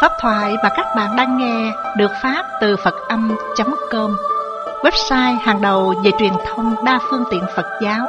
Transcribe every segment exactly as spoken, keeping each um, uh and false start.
Pháp thoại mà các bạn đang nghe được phát từ Phật Âm chấm com, website hàng đầu về truyền thông đa phương tiện Phật giáo.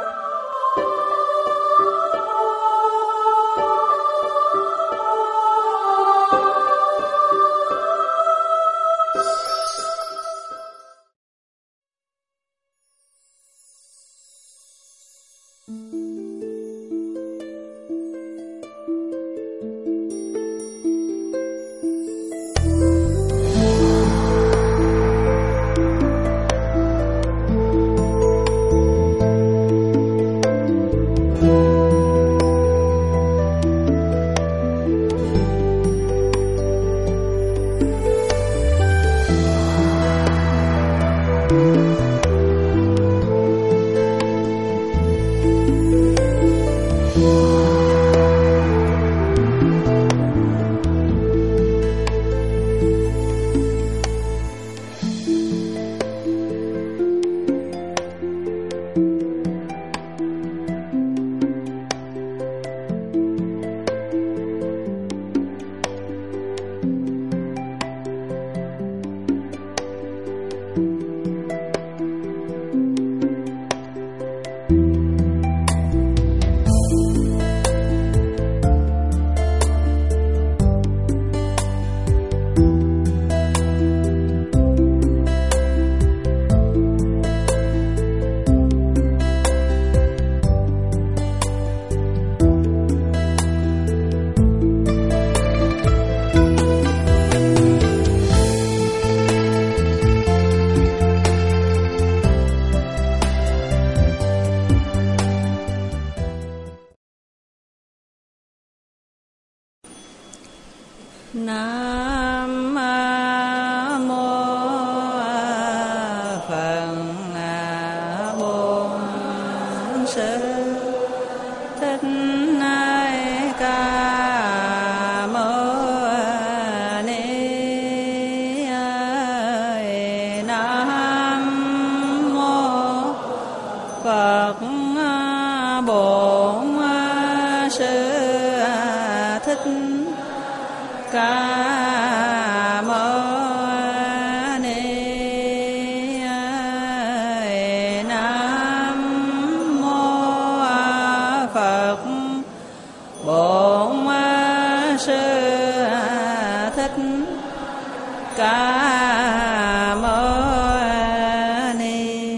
Nam mô Phật Bổn Sư Thích Ca Mâu Ni. Nam mô Phật Bổn Sư Thích Ca Mâu Ni. Nam mô Phật Bổn Sư Thích Ca Mâu Ni.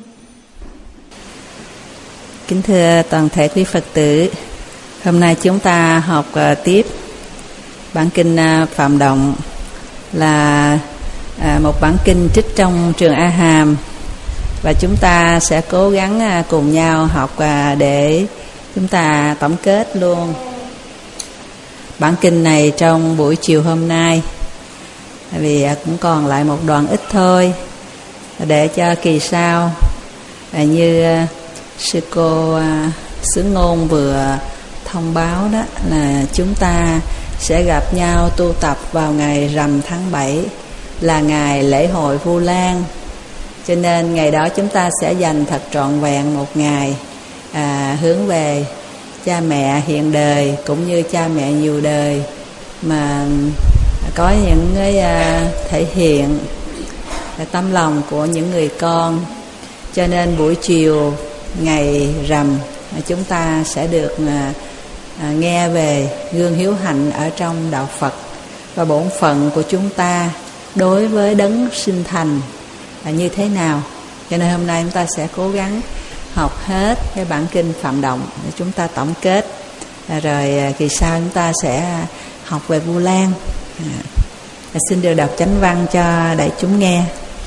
Kính thưa toàn thể quý Phật tử, hôm nay chúng ta học uh, tiếp bản kinh Phạm Động, là à, một bản kinh trích trong Trường A Hàm, và chúng ta sẽ cố gắng à, cùng nhau học à, để chúng ta tổng kết luôn bản kinh này trong buổi chiều hôm nay, vì à, cũng còn lại một đoạn ít thôi, để cho kỳ sau à, như à, sư cô à, Xứ Ngôn vừa thông báo đó, là chúng ta sẽ gặp nhau tu tập vào ngày rằm tháng bảy, là ngày lễ hội Vu Lan. Cho nên ngày đó chúng ta sẽ dành thật trọn vẹn một ngày à, hướng về cha mẹ hiện đời cũng như cha mẹ nhiều đời, mà có những cái à, thể hiện tâm lòng của những người con. Cho nên buổi chiều ngày rằm chúng ta sẽ được à, À, nghe về gương hiếu hạnh ở trong đạo Phật và bổn phận của chúng ta đối với đấng sinh thành là như thế nào. Cho nên hôm nay chúng ta sẽ cố gắng học hết cái bản kinh Phạm Động để chúng ta tổng kết, à, rồi à, kỳ sau chúng ta sẽ học về Vu Lan. à, Xin được đọc chánh văn cho đại chúng nghe.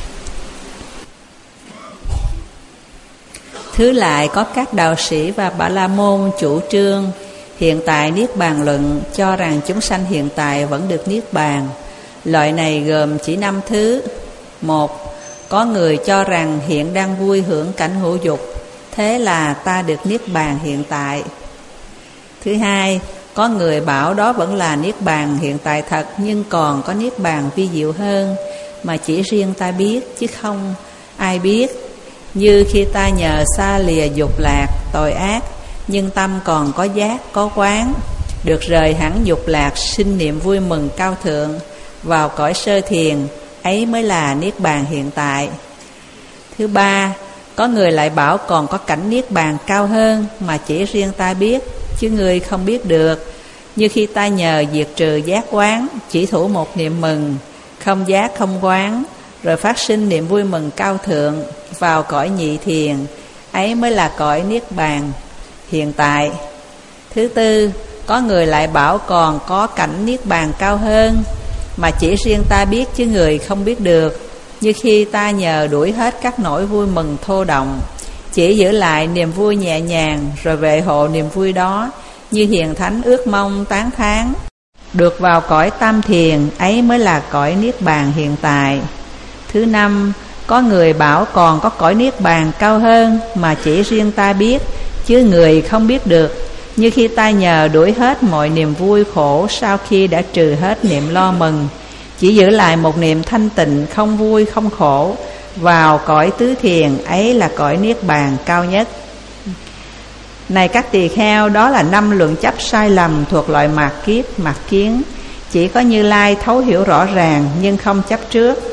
Thứ lại có các đạo sĩ và Bà La Môn chủ trương hiện tại Niết Bàn luận, cho rằng chúng sanh hiện tại vẫn được Niết Bàn. Loại này gồm chỉ năm thứ. Một, có người cho rằng hiện đang vui hưởng cảnh hữu dục, thế là ta được Niết Bàn hiện tại. Thứ hai, có người bảo đó vẫn là Niết Bàn hiện tại thật, nhưng còn có Niết Bàn vi diệu hơn, mà chỉ riêng ta biết chứ không ai biết. Như khi ta nhờ xa lìa dục lạc, tội ác, nhưng tâm còn có giác, có quán, được rời hẳn dục lạc, sinh niệm vui mừng cao thượng, vào cõi sơ thiền, ấy mới là niết bàn hiện tại. Thứ ba, có người lại bảo còn có cảnh niết bàn cao hơn mà chỉ riêng ta biết, chứ người không biết được. Như khi ta nhờ diệt trừ giác quán, chỉ thủ một niệm mừng, không giác không quán, rồi phát sinh niệm vui mừng cao thượng, vào cõi nhị thiền, ấy mới là cõi niết bàn hiện tại. Thứ tư, có người lại bảo còn có cảnh niết bàn cao hơn mà chỉ riêng ta biết, chứ người không biết được. Như khi ta nhờ đuổi hết các nỗi vui mừng thô động, chỉ giữ lại niềm vui nhẹ nhàng, rồi vệ hộ niềm vui đó, như hiền thánh ước mong tán thán, được vào cõi tam thiền, ấy mới là cõi niết bàn hiện tại. Thứ năm, có người bảo còn có cõi niết bàn cao hơn mà chỉ riêng ta biết, chứ người không biết được. Như khi ta nhờ đuổi hết mọi niềm vui khổ, sau khi đã trừ hết niệm lo mừng, chỉ giữ lại một niệm thanh tịnh, không vui không khổ, vào cõi tứ thiền, ấy là cõi niết bàn cao nhất. Này các tỳ kheo, đó là năm luận chấp sai lầm thuộc loại mạt kiếp, mạt kiến. Chỉ có Như Lai thấu hiểu rõ ràng nhưng không chấp trước.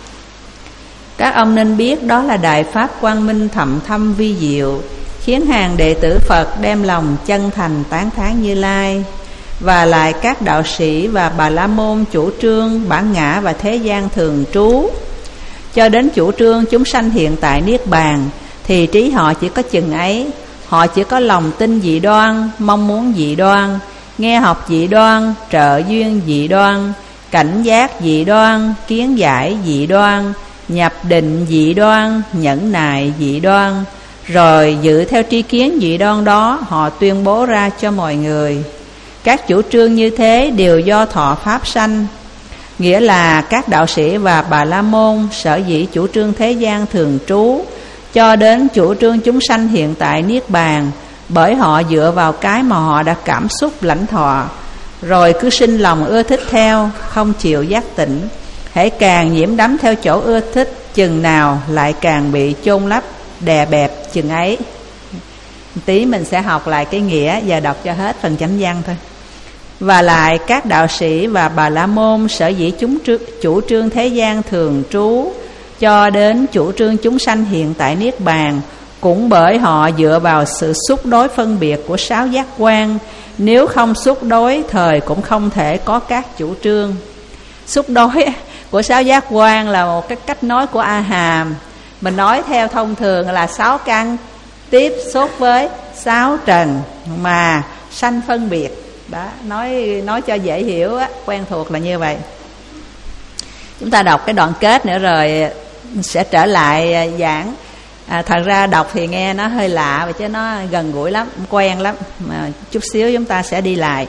Các ông nên biết đó là đại pháp quang minh thậm thâm vi diệu, khiến hàng đệ tử Phật đem lòng chân thành tán thán Như Lai. Và lại các đạo sĩ và Bà La Môn chủ trương bản ngã và thế gian thường trú, cho đến chủ trương chúng sanh hiện tại niết bàn, thì trí họ chỉ có chừng ấy. Họ chỉ có lòng tin dị đoan, mong muốn dị đoan, nghe học dị đoan, trợ duyên dị đoan, cảnh giác dị đoan, kiến giải dị đoan, nhập định dị đoan, nhẫn nại dị đoan. Rồi dự theo tri kiến dị đoan đó, họ tuyên bố ra cho mọi người. Các chủ trương như thế đều do thọ pháp sanh. Nghĩa là các đạo sĩ và Bà La Môn sở dĩ chủ trương thế gian thường trú, cho đến chủ trương chúng sanh hiện tại niết bàn, bởi họ dựa vào cái mà họ đã cảm xúc lãnh thọ, rồi cứ sinh lòng ưa thích theo, không chịu giác tỉnh. Hễ càng nhiễm đắm theo chỗ ưa thích chừng nào, lại càng bị chôn lấp, đè bẹp chừng ấy. Tí mình sẽ học lại cái nghĩa và đọc cho hết phần chánh văn thôi. Và lại các đạo sĩ và Bà La Môn sở dĩ chúng chủ trương thế gian thường trú, cho đến chủ trương chúng sanh hiện tại niết bàn, cũng bởi họ dựa vào sự xúc đối phân biệt của sáu giác quan. Nếu không xúc đối, thời cũng không thể có các chủ trương. Xúc đối của sáu giác quan là một cái cách nói của A Hàm. Mình nói theo thông thường là sáu căn tiếp xúc với sáu trần mà sanh phân biệt. Đó, nói nói cho dễ hiểu á, quen thuộc là như vậy. Chúng ta đọc cái đoạn kết nữa rồi sẽ trở lại giảng. À, thật ra đọc thì nghe nó hơi lạ, chứ nó gần gũi lắm, quen lắm. Mà chút xíu chúng ta sẽ đi lại.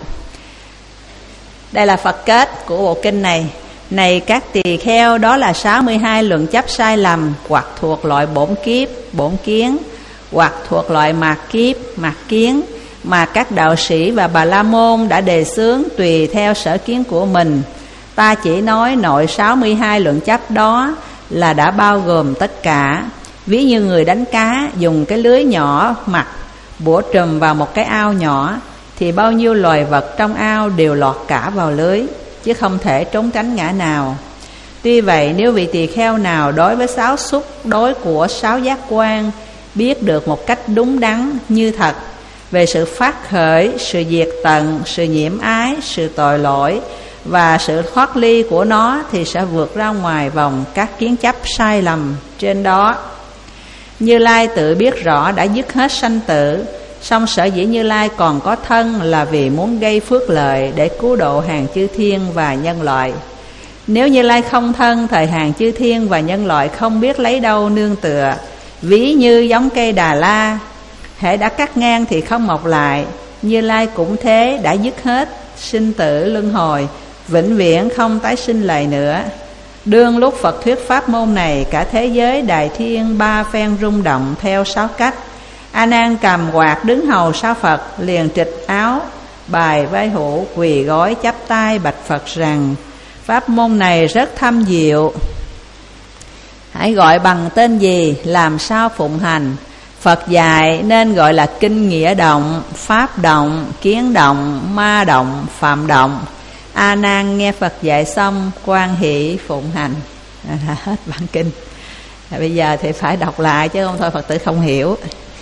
Đây là Phật kết của bộ kinh này. Này các tỳ kheo, đó là sáu mươi hai luận chấp sai lầm, hoặc thuộc loại bổn kiếp, bổn kiến, hoặc thuộc loại mạt kiếp, mạt kiến, mà các đạo sĩ và Bà La Môn đã đề xướng tùy theo sở kiến của mình. Ta chỉ nói nội sáu mươi hai luận chấp đó là đã bao gồm tất cả. Ví như người đánh cá dùng cái lưới nhỏ mặt bủa trùm vào một cái ao nhỏ, thì bao nhiêu loài vật trong ao đều lọt cả vào lưới, chứ không thể trốn tránh ngã nào. Tuy vậy, nếu vị tỳ kheo nào đối với sáu xúc đối của sáu giác quan biết được một cách đúng đắn như thật về sự phát khởi, sự diệt tận, sự nhiễm ái, sự tội lỗi và sự thoát ly của nó, thì sẽ vượt ra ngoài vòng các kiến chấp sai lầm trên đó. Như Lai tự biết rõ đã dứt hết sanh tử, song sở dĩ Như Lai còn có thân là vì muốn gây phước lợi để cứu độ hàng chư thiên và nhân loại. Nếu Như Lai không thân, thời hàng chư thiên và nhân loại không biết lấy đâu nương tựa. Ví như giống cây Đà La, hễ đã cắt ngang thì không mọc lại. Như Lai cũng thế, đã dứt hết sinh tử luân hồi, vĩnh viễn không tái sinh lại nữa. Đương lúc Phật thuyết pháp môn này, cả thế giới đại thiên ba phen rung động theo sáu cách. A Nan cầm quạt đứng hầu sau Phật, liền trịch áo bài vai hữu, quỳ gối chắp tay bạch Phật rằng: pháp môn này rất thâm diệu, hãy gọi bằng tên gì, làm sao phụng hành? Phật dạy nên gọi là kinh nghĩa động, pháp động, kiến động, ma động, phạm động. A Nan nghe Phật dạy xong quan hỷ phụng hành. À, hết bản kinh. À, bây giờ thì phải đọc lại chứ không thôi Phật tử không hiểu.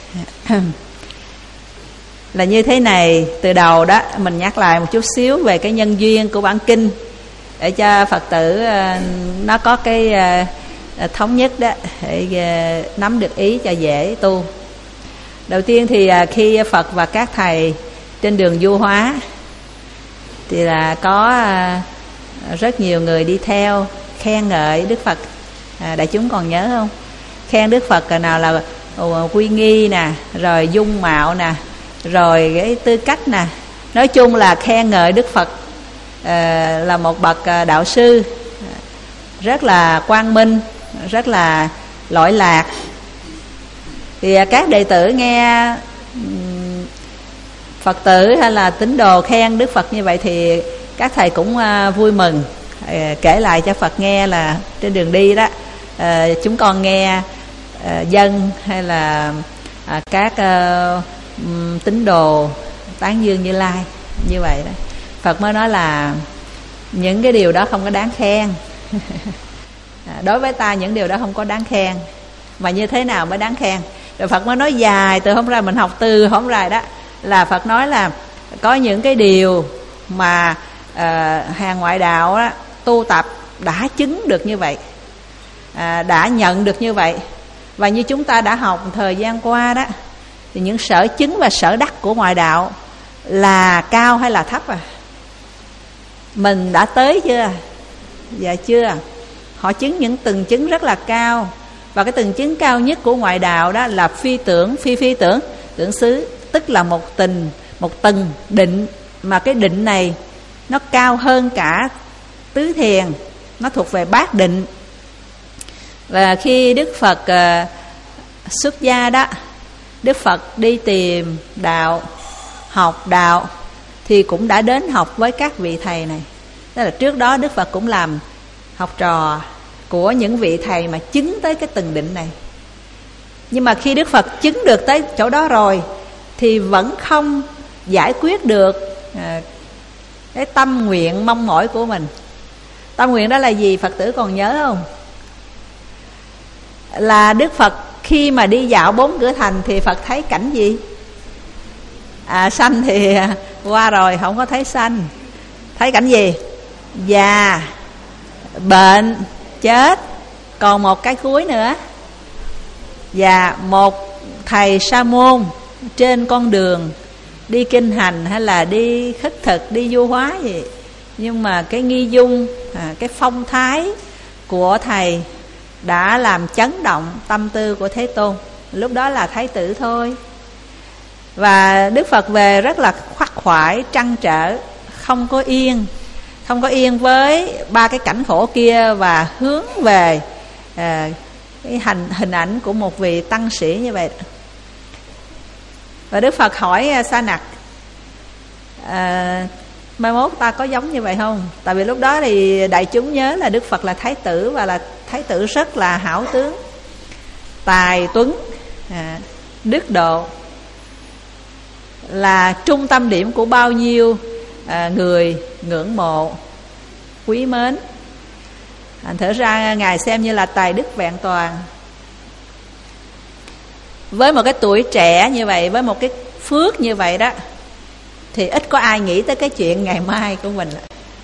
Là như thế này, từ đầu đó mình nhắc lại một chút xíu về cái nhân duyên của bản kinh để cho Phật tử nó có cái thống nhất đó, để nắm được ý cho dễ tu. Đầu tiên thì khi Phật và các thầy trên đường du hóa thì là có rất nhiều người đi theo khen ngợi Đức Phật. À, đại chúng còn nhớ không? Khen Đức Phật nào là uy nghi nè, rồi dung mạo nè, rồi cái tư cách nè. Nói chung là khen ngợi Đức Phật à, là một bậc đạo sư rất là quang minh, rất là lỗi lạc. Thì các đệ tử nghe Phật tử hay là tín đồ khen Đức Phật như vậy thì các thầy cũng vui mừng, kể lại cho Phật nghe là trên đường đi đó chúng con nghe dân hay là các tín đồ tán dương Như Lai như vậy đó. Phật mới nói là những cái điều đó không có đáng khen. Đối với ta những điều đó không có đáng khen. Mà như thế nào mới đáng khen? Rồi Phật mới nói dài từ hôm ra mình học từ hôm ra đó, là Phật nói là có những cái điều mà uh, hàng ngoại đạo đó, tu tập đã chứng được như vậy, uh, đã nhận được như vậy. Và như chúng ta đã học thời gian qua đó, thì những sở chứng và sở đắc của ngoại đạo là cao hay là thấp à? Mình đã tới chưa? Dạ chưa. Họ chứng những từng chứng rất là cao. Và cái từng chứng cao nhất của ngoại đạo đó là phi tưởng, phi phi tưởng, tưởng xứ. Tức là một tình, một tầng định, mà cái định này nó cao hơn cả tứ thiền, nó thuộc về bát định. Và khi Đức Phật uh, xuất gia đó, Đức Phật đi tìm đạo, học đạo, thì cũng đã đến học với các vị thầy này. Tức là trước đó Đức Phật cũng làm học trò của những vị thầy mà chứng tới cái từng định này. Nhưng mà khi Đức Phật chứng được tới chỗ đó rồi thì vẫn không giải quyết được à, cái tâm nguyện mong mỏi của mình. Tâm nguyện đó là gì? Phật tử còn nhớ không? Là Đức Phật khi mà đi dạo bốn cửa thành thì Phật thấy cảnh gì? À, sanh thì qua rồi, không có thấy sanh. Thấy cảnh gì? Già, bệnh, chết. Còn một cái cuối nữa. Và một thầy sa môn trên con đường đi kinh hành hay là đi khất thực, đi du hóa gì, nhưng mà cái nghi dung, à, cái phong thái của thầy đã làm chấn động tâm tư của Thế Tôn. Lúc đó là thái tử thôi. Và Đức Phật về rất là khoắc khoải, trăn trở, không có yên, không có yên với ba cái cảnh khổ kia, và hướng về à, cái hình, hình ảnh của một vị tăng sĩ như vậy. Và Đức Phật hỏi Sa Nặc, à, mai mốt ta có giống như vậy không? Tại vì lúc đó thì đại chúng nhớ là Đức Phật là thái tử, và là thái tử rất là hảo tướng, tài tuấn, à, đức độ, là trung tâm điểm của bao nhiêu à, người ngưỡng mộ, quý mến. Thành thử ra Ngài xem như là tài đức vẹn toàn. Với một cái tuổi trẻ như vậy, với một cái phước như vậy đó, thì ít có ai nghĩ tới cái chuyện ngày mai của mình.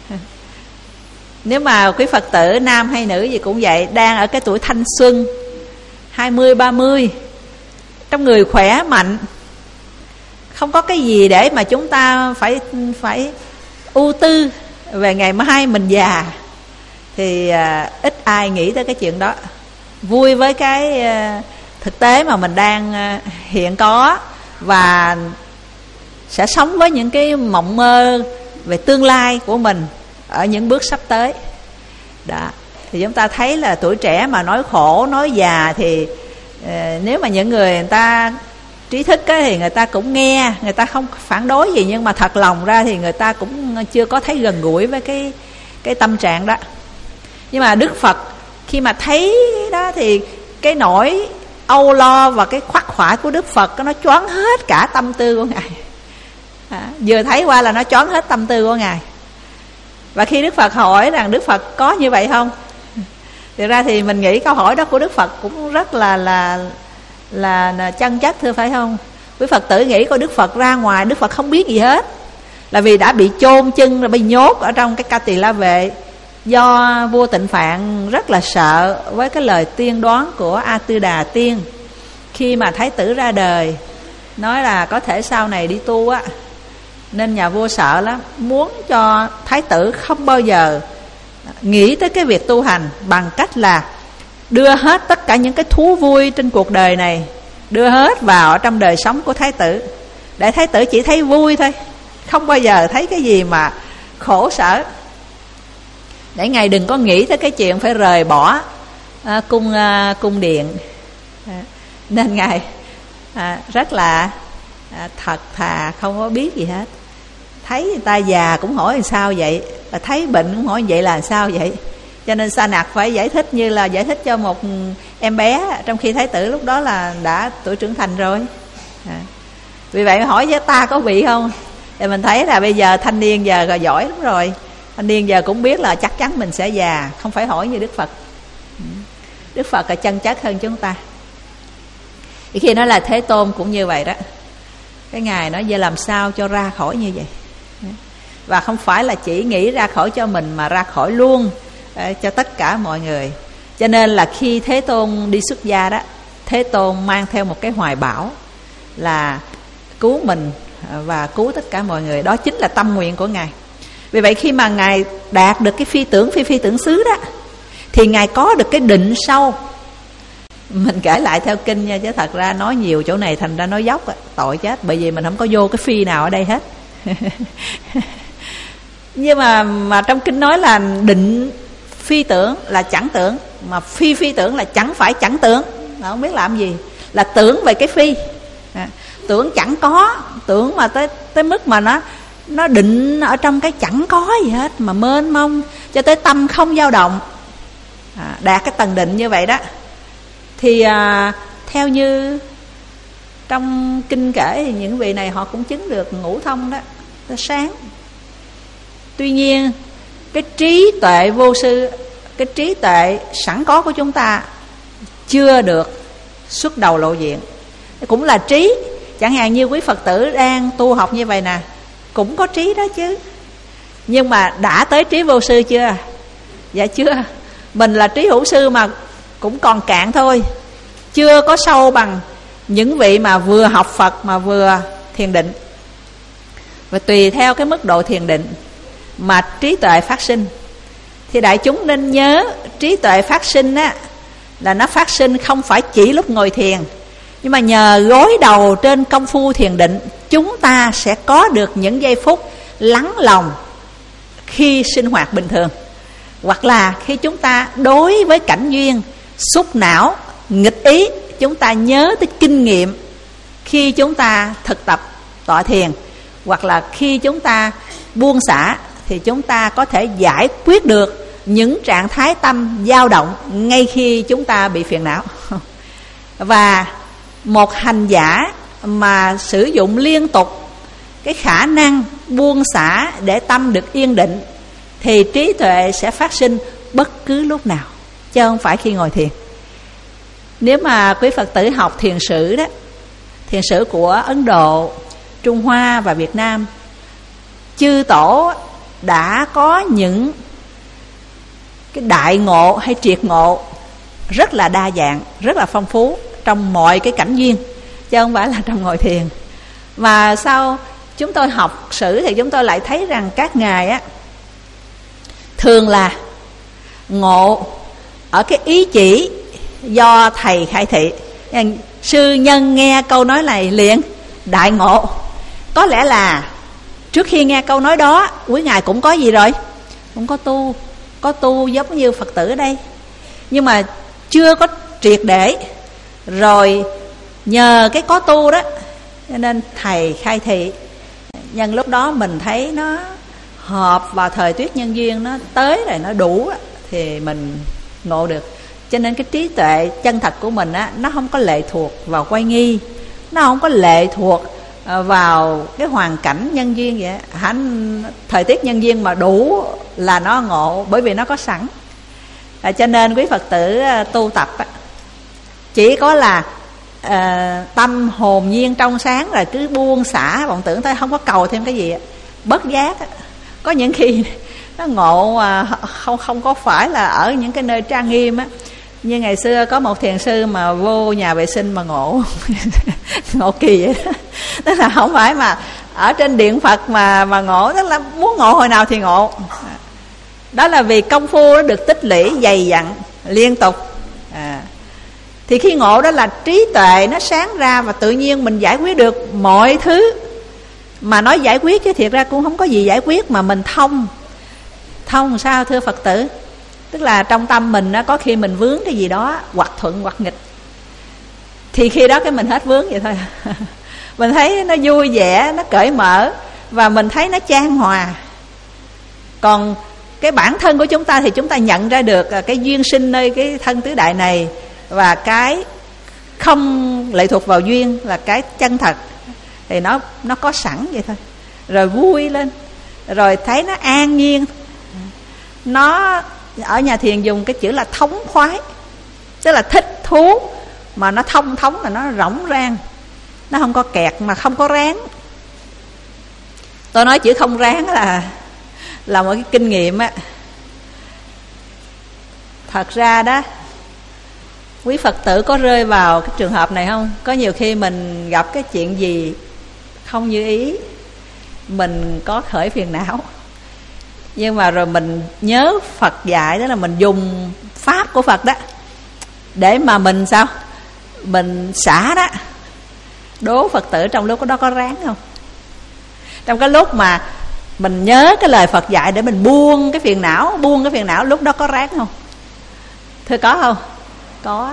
Nếu mà quý Phật tử nam hay nữ gì cũng vậy, đang ở cái tuổi thanh xuân hai mươi, ba mươi, trong người khỏe mạnh, không có cái gì để mà chúng ta phải phải ưu tư về ngày mai mình già, thì à, ít ai nghĩ tới cái chuyện đó. Vui với cái à, thực tế mà mình đang à, hiện có, và sẽ sống với những cái mộng mơ về tương lai của mình ở những bước sắp tới đó. Thì chúng ta thấy là tuổi trẻ mà nói khổ, nói già thì à, nếu mà những người người ta trí thức ấy, thì người ta cũng nghe, người ta không phản đối gì, nhưng mà thật lòng ra thì người ta cũng chưa có thấy gần gũi với cái cái tâm trạng đó. Nhưng mà Đức Phật khi mà thấy đó thì cái nỗi âu lo và cái khoác khoải của Đức Phật, nó choáng hết cả tâm tư của Ngài. À, vừa thấy qua là nó choáng hết tâm tư của Ngài. Và khi Đức Phật hỏi rằng Đức Phật có như vậy không, thực ra thì mình nghĩ câu hỏi đó của Đức Phật cũng rất là là là, là chân chất, thưa phải không? Quý Phật tử nghĩ coi Đức Phật ra ngoài, Đức Phật không biết gì hết, là vì đã bị chôn chân rồi, bị nhốt ở trong cái Ca Tỳ La Vệ. Do vua Tịnh Phạn rất là sợ với cái lời tiên đoán của A Tư Đà Tiên khi mà Thái tử ra đời, nói là có thể sau này đi tu á, nên nhà vua sợ lắm, muốn cho Thái tử không bao giờ nghĩ tới cái việc tu hành, bằng cách là đưa hết tất cả những cái thú vui trên cuộc đời này, đưa hết vào ở trong đời sống của Thái tử, để Thái tử chỉ thấy vui thôi, không bao giờ thấy cái gì mà khổ sở, để Ngài đừng có nghĩ tới cái chuyện phải rời bỏ à, cung à, cung điện. À, nên Ngài à, rất là à, thật thà, không có biết gì hết. Thấy người ta già cũng hỏi làm sao vậy, và thấy bệnh cũng hỏi vậy là sao vậy. Cho nên Sa Nặc phải giải thích như là giải thích cho một em bé, trong khi Thái tử lúc đó là đã tuổi trưởng thành rồi. À, vì vậy hỏi với ta có bị không, thì mình thấy là bây giờ thanh niên giờ rồi giỏi lắm rồi. Thanh niên giờ cũng biết là chắc chắn mình sẽ già, không phải hỏi như Đức Phật. Đức Phật là chân chất hơn chúng ta. Thì khi nói là Thế Tôn cũng như vậy đó, cái Ngài nói về làm sao cho ra khỏi như vậy. Và không phải là chỉ nghĩ ra khỏi cho mình, mà ra khỏi luôn cho tất cả mọi người. Cho nên là khi Thế Tôn đi xuất gia đó, Thế Tôn mang theo một cái hoài bão là cứu mình và cứu tất cả mọi người. Đó chính là tâm nguyện của Ngài. Vì vậy khi mà Ngài đạt được cái phi tưởng phi phi tưởng xứ đó, thì Ngài có được cái định sâu. Mình kể lại theo kinh nha, chứ thật ra nói nhiều chỗ này thành ra nói dốc á, tội chết. Bởi vì mình không có vô cái phi nào ở đây hết. Nhưng mà mà trong kinh nói là định phi tưởng là chẳng tưởng, mà phi phi tưởng là chẳng phải chẳng tưởng. Không biết làm gì, là tưởng về cái phi. À, tưởng chẳng có, tưởng mà tới tới mức mà nó nó định ở trong cái chẳng có gì hết, mà mênh mông cho tới tâm không dao động. À, đạt cái tầng định như vậy đó, thì à, theo như trong kinh kể thì những vị này họ cũng chứng được ngũ thông đó, tới sáng. Tuy nhiên cái trí tuệ vô sư, cái trí tuệ sẵn có của chúng ta chưa được xuất đầu lộ diện. Cũng là trí. Chẳng hạn như quý Phật tử đang tu học như vậy nè, cũng có trí đó chứ. Nhưng mà đã tới trí vô sư chưa? Dạ chưa. Mình là trí hữu sư mà cũng còn cạn thôi, chưa có sâu bằng những vị mà vừa học Phật mà vừa thiền định. Và tùy theo cái mức độ thiền định mà trí tuệ phát sinh. Thì đại chúng nên nhớ, trí tuệ phát sinh á, là nó phát sinh không phải chỉ lúc ngồi thiền, nhưng mà nhờ gối đầu trên công phu thiền định, chúng ta sẽ có được những giây phút lắng lòng khi sinh hoạt bình thường. Hoặc là khi chúng ta đối với cảnh duyên, xúc não, nghịch ý, chúng ta nhớ tới kinh nghiệm khi chúng ta thực tập tọa thiền. Hoặc là khi chúng ta buông xả, thì chúng ta có thể giải quyết được những trạng thái tâm dao động ngay khi chúng ta bị phiền não. Và một hành giả mà sử dụng liên tục cái khả năng buông xả để tâm được yên định, thì trí tuệ sẽ phát sinh bất cứ lúc nào, chứ không phải khi ngồi thiền. Nếu mà quý Phật tử học thiền sử đó, thiền sử của Ấn Độ, Trung Hoa và Việt Nam, chư tổ đã có những cái đại ngộ hay triệt ngộ rất là đa dạng, rất là phong phú trong mọi cái cảnh duyên, chứ không phải là trong ngồi thiền. Mà sau chúng tôi học sử thì chúng tôi lại thấy rằng các ngài á, thường là ngộ ở cái ý chỉ do thầy khai thị. Sư nhân nghe câu nói này liền đại ngộ. Có lẽ là trước khi nghe câu nói đó, quý ngài cũng có gì rồi? Cũng có tu, có tu giống như Phật tử ở đây, nhưng mà chưa có triệt để. Rồi nhờ cái có tu đó, cho nên thầy khai thị. Nhân lúc đó mình thấy nó hợp vào thời tuyết nhân duyên, nó tới rồi, nó đủ, thì mình ngộ được. Cho nên cái trí tuệ chân thật của mình á, nó không có lệ thuộc vào quay nghi, nó không có lệ thuộc vào cái hoàn cảnh nhân duyên vậy. Hẳn thời tiết nhân duyên mà đủ là nó ngộ, bởi vì nó có sẵn. À, cho nên quý Phật tử tu tập á, chỉ có là à, tâm hồn nhiên trong sáng, rồi cứ buông xả vọng tưởng thôi, không có cầu thêm cái gì. Bất giác á, có những khi nó ngộ mà không không có phải là ở những cái nơi trang nghiêm á. Như ngày xưa có một thiền sư mà vô nhà vệ sinh mà ngộ ngộ kỳ vậy đó. Tức là không phải mà ở trên điện Phật mà mà ngộ, tức là muốn ngộ hồi nào thì ngộ. Đó là vì công phu nó được tích lũy dày dặn liên tục. À, thì khi ngộ đó là trí tuệ nó sáng ra, và tự nhiên mình giải quyết được mọi thứ. Mà nói giải quyết chứ thiệt ra cũng không có gì giải quyết, mà mình thông. Thông sao thưa Phật tử? Tức là trong tâm mình đó, có khi mình vướng cái gì đó, hoặc thuận hoặc nghịch, thì khi đó cái mình hết vướng vậy thôi. Mình thấy nó vui vẻ, nó cởi mở, và mình thấy nó chan hòa. Còn cái bản thân của chúng ta thì chúng ta nhận ra được cái duyên sinh nơi cái thân tứ đại này, và cái không lệ thuộc vào duyên là cái chân thật, thì nó nó có sẵn vậy thôi. Rồi vui lên, rồi thấy nó an nhiên. Nó ở nhà thiền dùng cái chữ là thống khoái, tức là thích thú, mà nó thông thống là nó rỗng rang, nó không có kẹt mà không có ráng. Tôi nói chữ không ráng là là một cái kinh nghiệm á. Thật ra đó, quý Phật tử có rơi vào cái trường hợp này không? Có nhiều khi mình gặp cái chuyện gì không như ý, mình có khởi phiền não, nhưng mà rồi mình nhớ Phật dạy, đó là mình dùng pháp của Phật đó để mà mình sao? Mình xả đó. Đố Phật tử trong lúc đó có ráng không? Trong cái lúc mà mình nhớ cái lời Phật dạy để mình buông cái phiền não, buông cái phiền não, lúc đó có ráng không? Thưa có không? Có.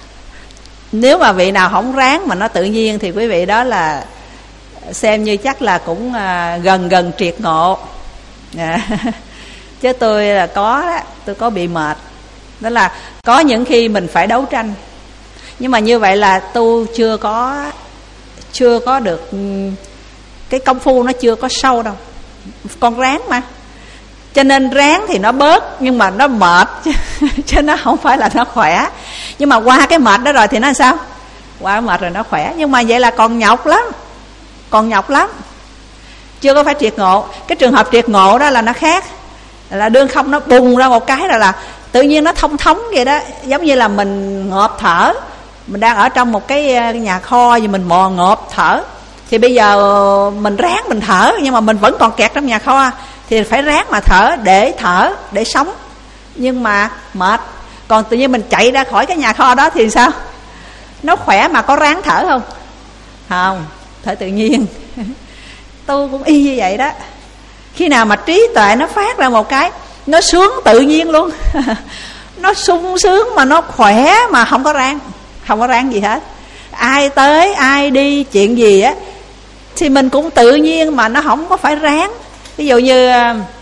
Nếu mà vị nào không ráng mà nó tự nhiên thì quý vị đó là xem như chắc là cũng gần gần triệt ngộ. À, chứ tôi là có đó, tôi có bị mệt. Đó là có những khi mình phải đấu tranh, nhưng mà như vậy là tu chưa có chưa có được cái công phu, nó chưa có sâu đâu. Con ráng mà, cho nên ráng thì nó bớt, nhưng mà nó mệt chứ nó không phải là nó khỏe. Nhưng mà qua cái mệt đó rồi thì nó sao? Qua cái mệt rồi nó khỏe. Nhưng mà vậy là còn nhọc lắm, còn nhọc lắm, chưa có phải triệt ngộ. Cái trường hợp triệt ngộ đó là nó khác, là đương không nó bùng ra một cái rồi là tự nhiên nó thông thống vậy đó. Giống như là mình ngộp thở, mình đang ở trong một cái nhà kho gì, mình mò ngộp thở, thì bây giờ mình ráng mình thở, nhưng mà mình vẫn còn kẹt trong nhà kho, thì phải ráng mà thở để thở, để sống, nhưng mà mệt. Còn tự nhiên mình chạy ra khỏi cái nhà kho đó thì sao? Nó khỏe mà có ráng thở không? Không, thở tự nhiên. Tu cũng y như vậy đó. Khi nào mà trí tuệ nó phát ra một cái, nó sướng tự nhiên luôn. Nó sung sướng mà nó khỏe mà không có ráng, không có ráng gì hết. Ai tới ai đi chuyện gì á thì mình cũng tự nhiên mà nó không có phải ráng. Ví dụ như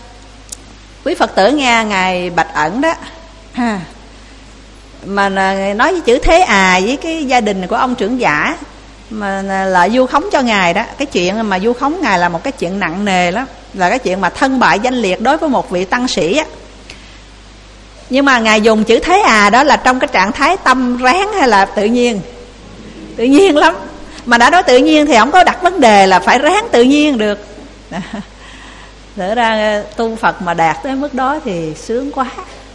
quý Phật tử nghe ngài Bạch Ẩn đó, à, mà nói với chữ thế à với cái gia đình của ông trưởng giả, mà lại vu khống cho ngài đó. Cái chuyện mà vu khống ngài là một cái chuyện nặng nề lắm, là cái chuyện mà thân bại danh liệt đối với một vị tăng sĩ á. Nhưng mà ngài dùng chữ thế à đó là trong cái trạng thái tâm ráng hay là tự nhiên? Tự nhiên lắm. Mà đã nói tự nhiên thì không có đặt vấn đề là phải ráng tự nhiên được. Thật ra tu Phật mà đạt tới mức đó thì sướng quá.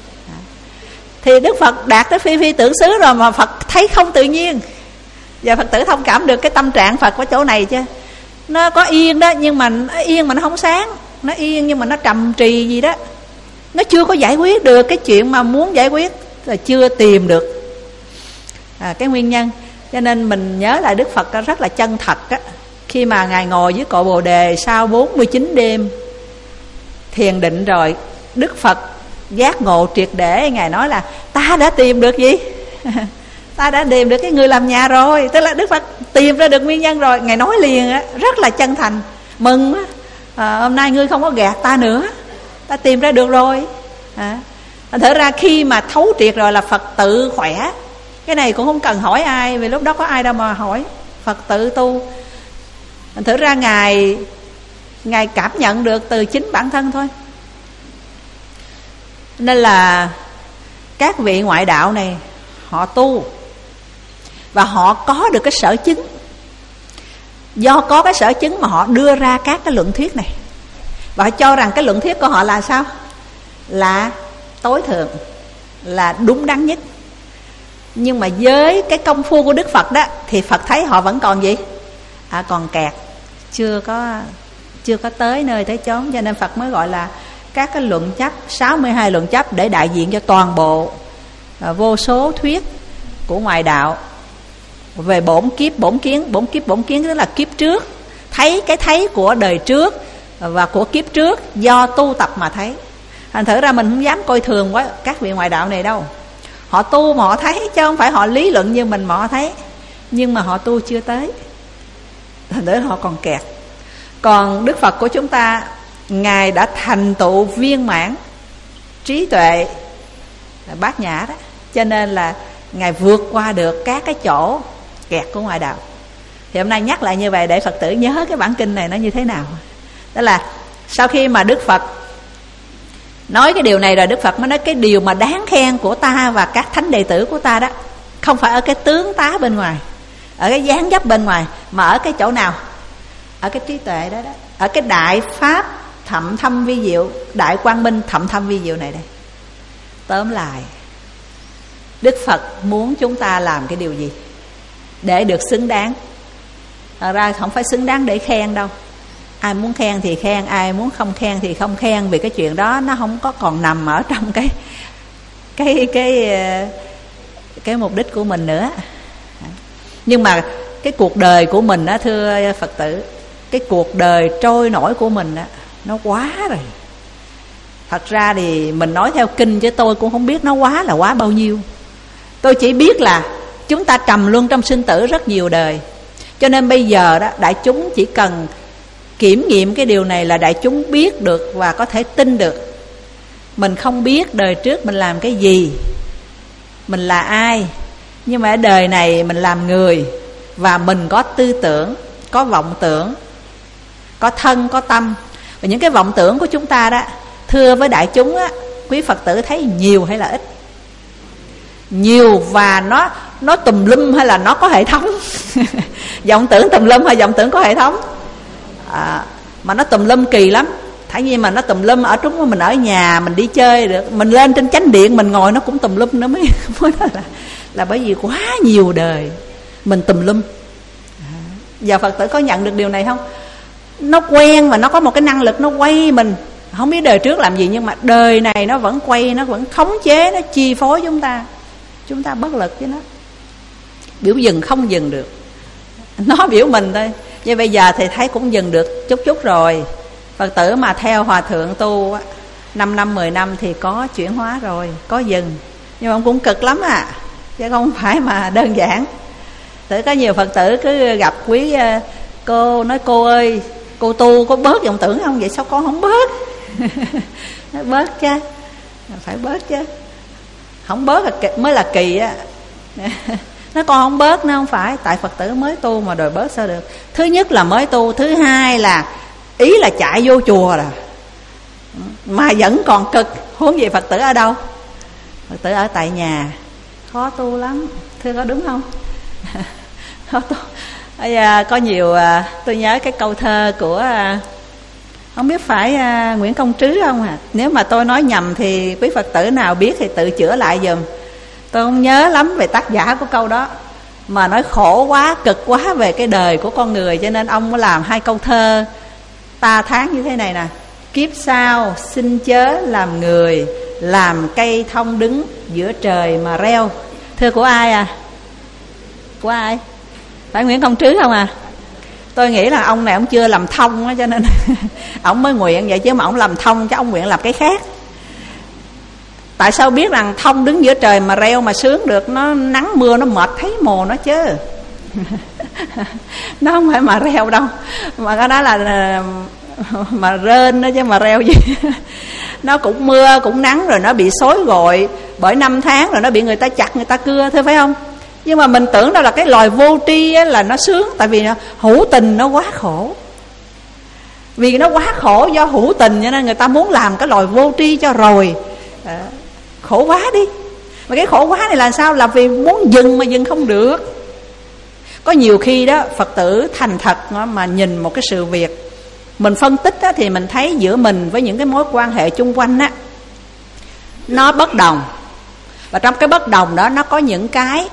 Thì Đức Phật đạt tới phi phi tưởng xứ rồi mà Phật thấy không tự nhiên. Và Phật tử thông cảm được cái tâm trạng Phật ở chỗ này chứ. Nó có yên đó, nhưng mà nó yên mà nó không sáng. Nó yên nhưng mà nó trầm trì gì đó. Nó chưa có giải quyết được cái chuyện mà muốn giải quyết, là chưa tìm được à, cái nguyên nhân. Cho nên mình nhớ lại Đức Phật rất là chân thật á. Khi mà ngài ngồi dưới cội Bồ Đề sau bốn mươi chín đêm thiền định rồi, Đức Phật giác ngộ triệt để. Ngài nói là ta đã tìm được gì? Ta đã tìm được cái người làm nhà rồi. Tức là Đức Phật tìm ra được nguyên nhân rồi. Ngài nói liền á, rất là chân thành, mừng á, à, hôm nay ngươi không có gạt ta nữa, ta tìm ra được rồi à. Thật ra khi mà thấu triệt rồi là Phật tự khỏe. Cái này cũng không cần hỏi ai, vì lúc đó có ai đâu mà hỏi. Phật tự tu. Thật ra Ngài Ngài cảm nhận được từ chính bản thân thôi. Nên là các vị ngoại đạo này họ tu và họ có được cái sở chứng. Do có cái sở chứng mà họ đưa ra các cái luận thuyết này. Và họ cho rằng cái luận thuyết của họ là sao? Là tối thượng, là đúng đắn nhất. Nhưng mà với cái công phu của Đức Phật đó, thì Phật thấy họ vẫn còn gì? À, còn kẹt, chưa có chưa có tới nơi tới chốn. Cho nên Phật mới gọi là các cái luận chấp, sáu mươi hai luận chấp, để đại diện cho toàn bộ à, vô số thuyết của ngoại đạo về bổn kiếp, bổn kiến. Bổn kiếp, bổn kiến tức là kiếp trước, thấy cái thấy của đời trước và của kiếp trước do tu tập mà thấy. Thành thử ra mình không dám coi thường quá các vị ngoại đạo này đâu. Họ tu mà họ thấy, chứ không phải họ lý luận như mình mà họ thấy. Nhưng mà họ tu chưa tới, thành thử họ còn kẹt. Còn Đức Phật của chúng ta, Ngài đã thành tựu viên mãn trí tuệ bát nhã đó. Cho nên là Ngài vượt qua được các cái chỗ kẹt của ngoại đạo. Thì hôm nay nhắc lại như vậy để Phật tử nhớ cái bản kinh này nó như thế nào. Đó là sau khi mà Đức Phật nói cái điều này rồi, Đức Phật mới nói cái điều mà đáng khen của ta và các thánh đệ tử của ta đó, không phải ở cái tướng tá bên ngoài, ở cái dáng dấp bên ngoài, mà ở cái chỗ nào? Ở cái trí tuệ đó đó, ở cái đại pháp thậm thâm vi diệu, đại quang minh thậm thâm vi diệu này đây. Tóm lại, Đức Phật muốn chúng ta làm cái điều gì để được xứng đáng? Thật ra không phải xứng đáng để khen đâu. Ai muốn khen thì khen, ai muốn không khen thì không khen, vì cái chuyện đó nó không có còn nằm ở trong cái cái cái cái mục đích của mình nữa. Nhưng mà cái cuộc đời của mình đó, thưa Phật tử, cái cuộc đời trôi nổi của mình đó, nó quá rồi. Thật ra thì mình nói theo kinh, chứ tôi cũng không biết nó quá là quá bao nhiêu. Tôi chỉ biết là chúng ta trầm luân trong sinh tử rất nhiều đời. Cho nên bây giờ đó, đại chúng chỉ cần kiểm nghiệm cái điều này là đại chúng biết được và có thể tin được. Mình không biết đời trước mình làm cái gì, mình là ai, nhưng mà ở đời này mình làm người, và mình có tư tưởng, có vọng tưởng, có thân, có tâm. Và những cái vọng tưởng của chúng ta đó, thưa với đại chúng á, quý Phật tử thấy nhiều hay là ít? Nhiều, và nó nó tùm lum hay là nó có hệ thống? Vọng tưởng tùm lum hay vọng tưởng có hệ thống? À, mà nó tùm lum kỳ lắm. Thả nhiên mà nó tùm lum ở trúng mình ở nhà mình đi chơi được, mình lên trên chánh điện mình ngồi nó cũng tùm lum nữa mới, mới đó là là bởi vì quá nhiều đời mình tùm lum. À, giờ Phật tử có nhận được điều này không? Nó quen và nó có một cái năng lực nó quay mình. Không biết đời trước làm gì, nhưng mà đời này nó vẫn quay, nó vẫn khống chế, nó chi phối chúng ta. Chúng ta bất lực với nó, biểu dừng không dừng được. Nó biểu mình thôi. Vậy bây giờ thì thấy cũng dừng được chút chút rồi. Phật tử mà theo Hòa Thượng tu năm năm, mười năm thì có chuyển hóa rồi, có dừng. Nhưng mà cũng cực lắm à, chứ không phải mà đơn giản. Tự có nhiều Phật tử cứ gặp quý cô nói: cô ơi, cô tu có bớt vọng tưởng không? Vậy sao con không bớt? Nói bớt chứ, phải bớt chứ. Không bớt là mới là kỳ á. Nói con không bớt, nó không phải. Tại Phật tử mới tu mà đòi bớt sao được. Thứ nhất là mới tu, thứ hai là ý là chạy vô chùa rồi mà vẫn còn cực. Huống gì Phật tử ở đâu? Phật tử ở tại nhà khó tu lắm, thưa có đúng không? Khó tu. Bây giờ có nhiều, tôi nhớ cái câu thơ của, không biết phải Nguyễn Công Trứ không à? Nếu mà tôi nói nhầm thì quý Phật tử nào biết thì tự chữa lại giùm. Tôi không nhớ lắm về tác giả của câu đó, mà nói khổ quá, cực quá về cái đời của con người, cho nên ông mới làm hai câu thơ ta thán như thế này nè: kiếp sau xin chớ làm người, làm cây thông đứng giữa trời mà reo. Thưa của ai à? Của ai? Phải Nguyễn Công Trứ không à? Tôi nghĩ là ông này ông chưa làm thông á, cho nên ông mới nguyện vậy, chứ mà ông làm thông chứ ông nguyện làm cái khác. Tại sao biết rằng thông đứng giữa trời mà reo mà sướng được? Nó nắng mưa nó mệt thấy mồ nó chứ. Nó không phải mà reo đâu, mà cái đó là mà rên đó chứ mà reo gì. nó cũng mưa cũng nắng, rồi nó bị xối gội bởi năm tháng, rồi nó bị người ta chặt người ta cưa, thế phải không? Nhưng mà mình tưởng đó là cái loài vô tri á, là nó sướng, tại vì hữu tình nó quá khổ. Vì nó quá khổ do hữu tình cho nên người ta muốn làm cái loài vô tri cho rồi. À, khổ quá đi. Mà cái khổ quá này là sao? Là vì muốn dừng mà dừng không được. Có nhiều khi đó Phật tử thành thật mà nhìn một cái sự việc, mình phân tích á, thì mình thấy giữa mình với những cái mối quan hệ chung quanh á, nó bất đồng. Và trong cái bất đồng đó nó có những cái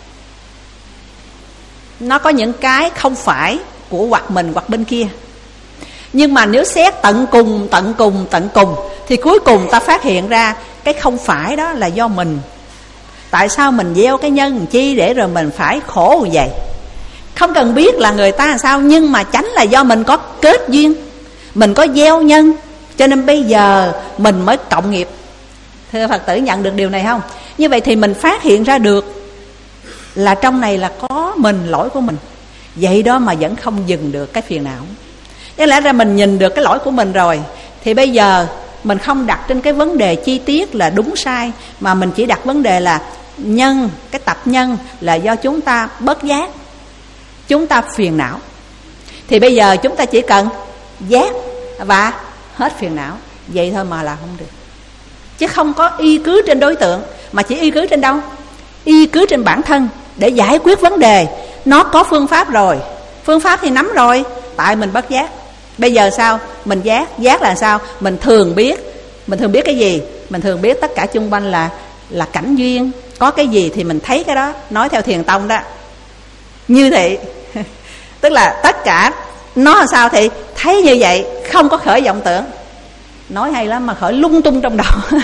Nó có những cái không phải của hoặc mình hoặc bên kia. Nhưng mà nếu xét tận cùng, tận cùng, tận cùng thì cuối cùng ta phát hiện ra cái không phải đó là do mình. Tại sao mình gieo cái nhân chi để rồi mình phải khổ như vậy? Không cần biết là người ta làm sao, nhưng mà chánh là do mình có kết duyên, mình có gieo nhân, cho nên bây giờ mình mới cộng nghiệp. Thưa Phật tử nhận được điều này không? Như vậy thì mình phát hiện ra được là trong này là có mình, lỗi của mình. Vậy đó mà vẫn không dừng được cái phiền não. Thế lẽ ra mình nhìn được cái lỗi của mình rồi, thì bây giờ mình không đặt trên cái vấn đề chi tiết là đúng sai, mà mình chỉ đặt vấn đề là nhân, cái tập nhân là do chúng ta bất giác, chúng ta phiền não. Thì bây giờ chúng ta chỉ cần giác và hết phiền não. Vậy thôi mà là không được. Chứ không có y cứ trên đối tượng, mà chỉ y cứ trên đâu? Y cứ trên bản thân để giải quyết vấn đề. Nó có phương pháp rồi, phương pháp thì nắm rồi, tại mình bất giác. Bây giờ sao? Mình giác. Giác là sao? Mình thường biết. Mình thường biết cái gì? Mình thường biết tất cả chung quanh là là cảnh duyên. Có cái gì thì mình thấy cái đó. Nói theo Thiền Tông đó, như vậy. Tức là tất cả nó là sao thì thấy như vậy, không có khởi vọng tưởng. Nói hay lắm mà khởi lung tung trong đầu.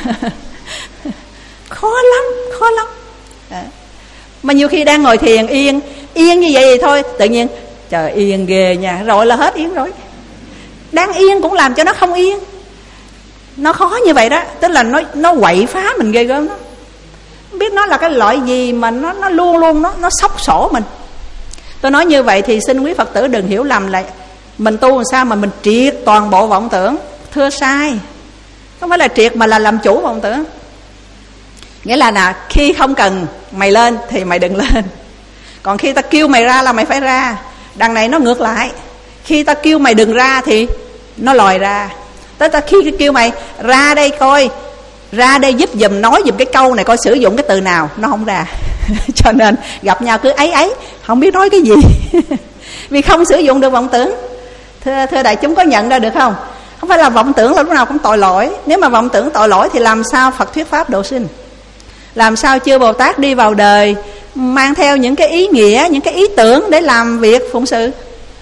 Khó lắm, khó lắm. À. Mà nhiều khi đang ngồi thiền yên, yên như vậy thì thôi, tự nhiên trời yên ghê nha, rồi là hết yên rồi. Đang yên cũng làm cho nó không yên. Nó khó như vậy đó. Tức là nó nó quậy phá mình ghê gớm đó. Không biết nó là cái loại gì mà nó nó luôn luôn nó nó xốc xổ mình. Tôi nói như vậy thì xin quý Phật tử đừng hiểu lầm là mình tu làm sao mà mình triệt toàn bộ vọng tưởng. Thưa sai. Không phải là triệt mà là làm chủ vọng tưởng. Nghĩa là nè, khi không cần mày lên thì mày đừng lên. Còn khi ta kêu mày ra là mày phải ra. Đằng này nó ngược lại. Khi ta kêu mày đừng ra thì nó lòi ra. Tới ta khi kêu mày ra đây coi, ra đây giúp dùm, nói dùm cái câu này coi sử dụng cái từ nào, nó không ra. Cho nên gặp nhau cứ ấy ấy, không biết nói cái gì. Vì không sử dụng được vọng tưởng. Thưa, thưa đại chúng có nhận ra được không? Không phải là vọng tưởng là lúc nào cũng tội lỗi. Nếu mà vọng tưởng tội lỗi thì làm sao Phật thuyết pháp độ sinh? Làm sao chư Bồ Tát đi vào đời mang theo những cái ý nghĩa, những cái ý tưởng để làm việc phụng sự?